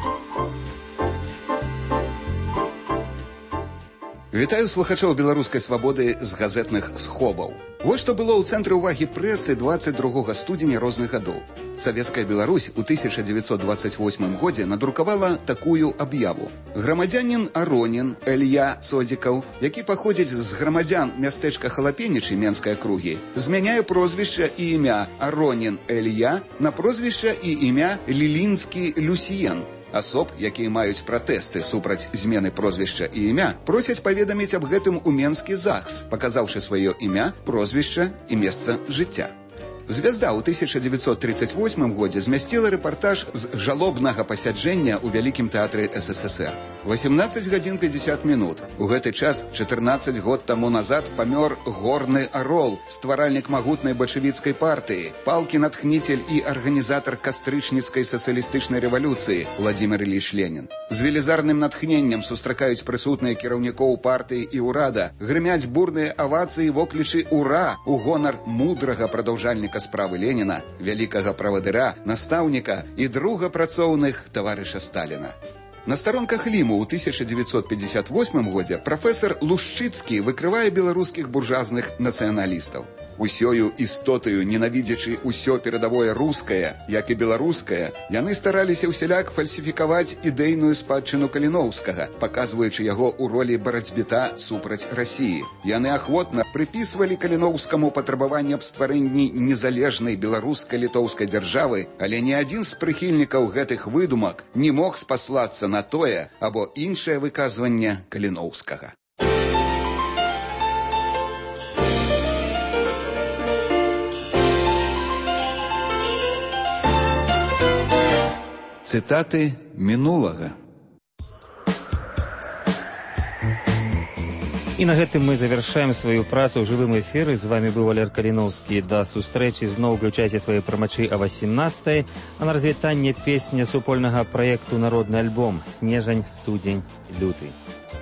Вітаю слухачоў беларускай свабоды з газетных сховаў. Вось што было ў цэнтры ўвагі прэсы 22 студзеня розных гадоў. Савецкая Беларусь у 1928 годзе надрукавала такую аб'яву. Грамадзянін Аронін Элья Цодзікаў, які паходзіць з грамадзян мястэчка Халапенічы Менскай акругі, змяняе прозвішча і імя Аронін Элья на прозвішча і імя Лілінскі Люсіен. Асоб, якія маюць пратэсты супраць змены прозвішча і імя, просяць паведаміць аб гэтым у Менскі ЗАГС, паказаўшы сваё імя, прозвішча і месца жыцця. Звязда ў 1938 годзе змясціла рэпартаж з жалобнага пасяджэння ў Вялікім тэатры СССР. 18 гадзін 50 минут. У гэты час, 14 год таму назад, памёр Горны Арол, стваральнік магутнай бальшавіцкай партыі, палкі-натхніцель і арганізатар кастрычніцкай сацыялістычнай рэвалюцыі Владзімір Іліч Ленін. З велізарным натхненнем сустракаюць прысутныя кіраўнікоў партыі і ўрада, грымяць бурныя авацыі воклічы «Ура» у гонар мудрага прадаўжальніка справы Леніна, вялікага правадыра, настаўніка і друга працоўных таварыша Сталіна. На старонках Ліму ў 1958 годзе прафесар Лушчыцкі выкрывае беларускіх буржуазных нацыяналістаў. Усёю істотаю, ненавідзячы ўсё перадавое рускае, як і беларускае, яны стараліся ўсяляк фальсіфікаваць ідэйную спадчыну Каліноўскага, паказваючы яго ў ролі барацьбіта супраць Расіі. Яны ахвотна прыпісвалі Каліноўскаму патрабаванне аб стварэнні незалежнай беларуска-літоўскай дзяржавы, але ні адзін з прыхільнікаў гэтых выдумак не мог спаслацца на тое або іншае выказванне Каліноўскага. Цытаты мінулага. І на гэтым мы завяршаем сваю працу ў жывым эфіры. З вами быў Валер Каліноўскі. Да сустрэчы. Зноў уключайце свае прымачы о 18-й. А на развітанне песня супольнага праекту «Народны альбом» «Снежань, студзень, люты».